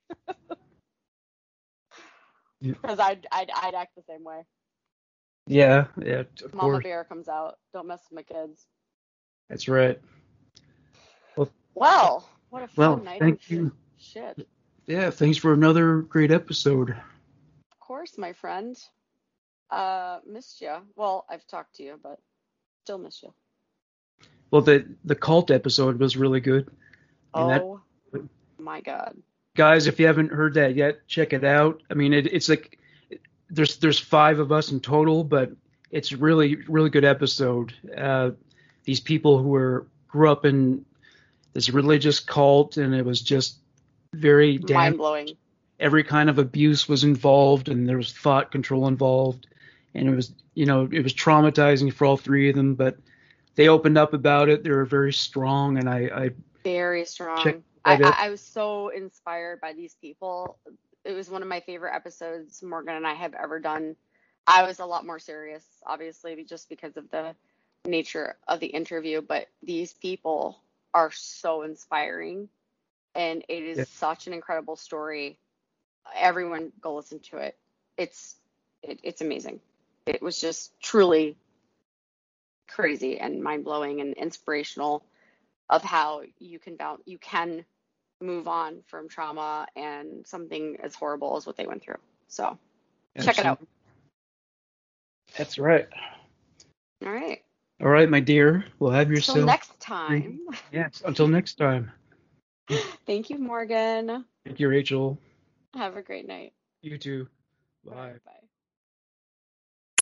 Because I'd act the same way. Yeah, of Mama course. Bear comes out. Don't mess with my kids. That's right. Well, what a fun night. Thank you. Shit. Yeah, thanks for another great episode. Of course, my friend. Missed you. Well, I've talked to you, but still miss you. Well, the cult episode was really good. My God. Guys, if you haven't heard that yet, check it out. I mean, it's like there's 5 of us in total, but it's really, really good episode. These people who grew up in this religious cult, and it was just very mind-blowing. Every kind of abuse was involved, and there was thought control involved, and it was traumatizing for all 3 of them, but they opened up about it. They were very strong, and I very strong. I was so inspired by these people. It was one of my favorite episodes Morgan and I have ever done. I was a lot more serious, obviously, just because of the nature of the interview, but these people are so inspiring, and it is such an incredible story. Everyone go listen to it. It's amazing. It was just truly crazy and mind-blowing and inspirational of how you can move on from trauma and something as horrible as what they went through. So check it out. That's right. All right. All right, my dear. We'll have yourself. Until next time. Yes, until next time. Thank you, Morgan. Thank you, Rachel. Have a great night. You too. Bye. Bye.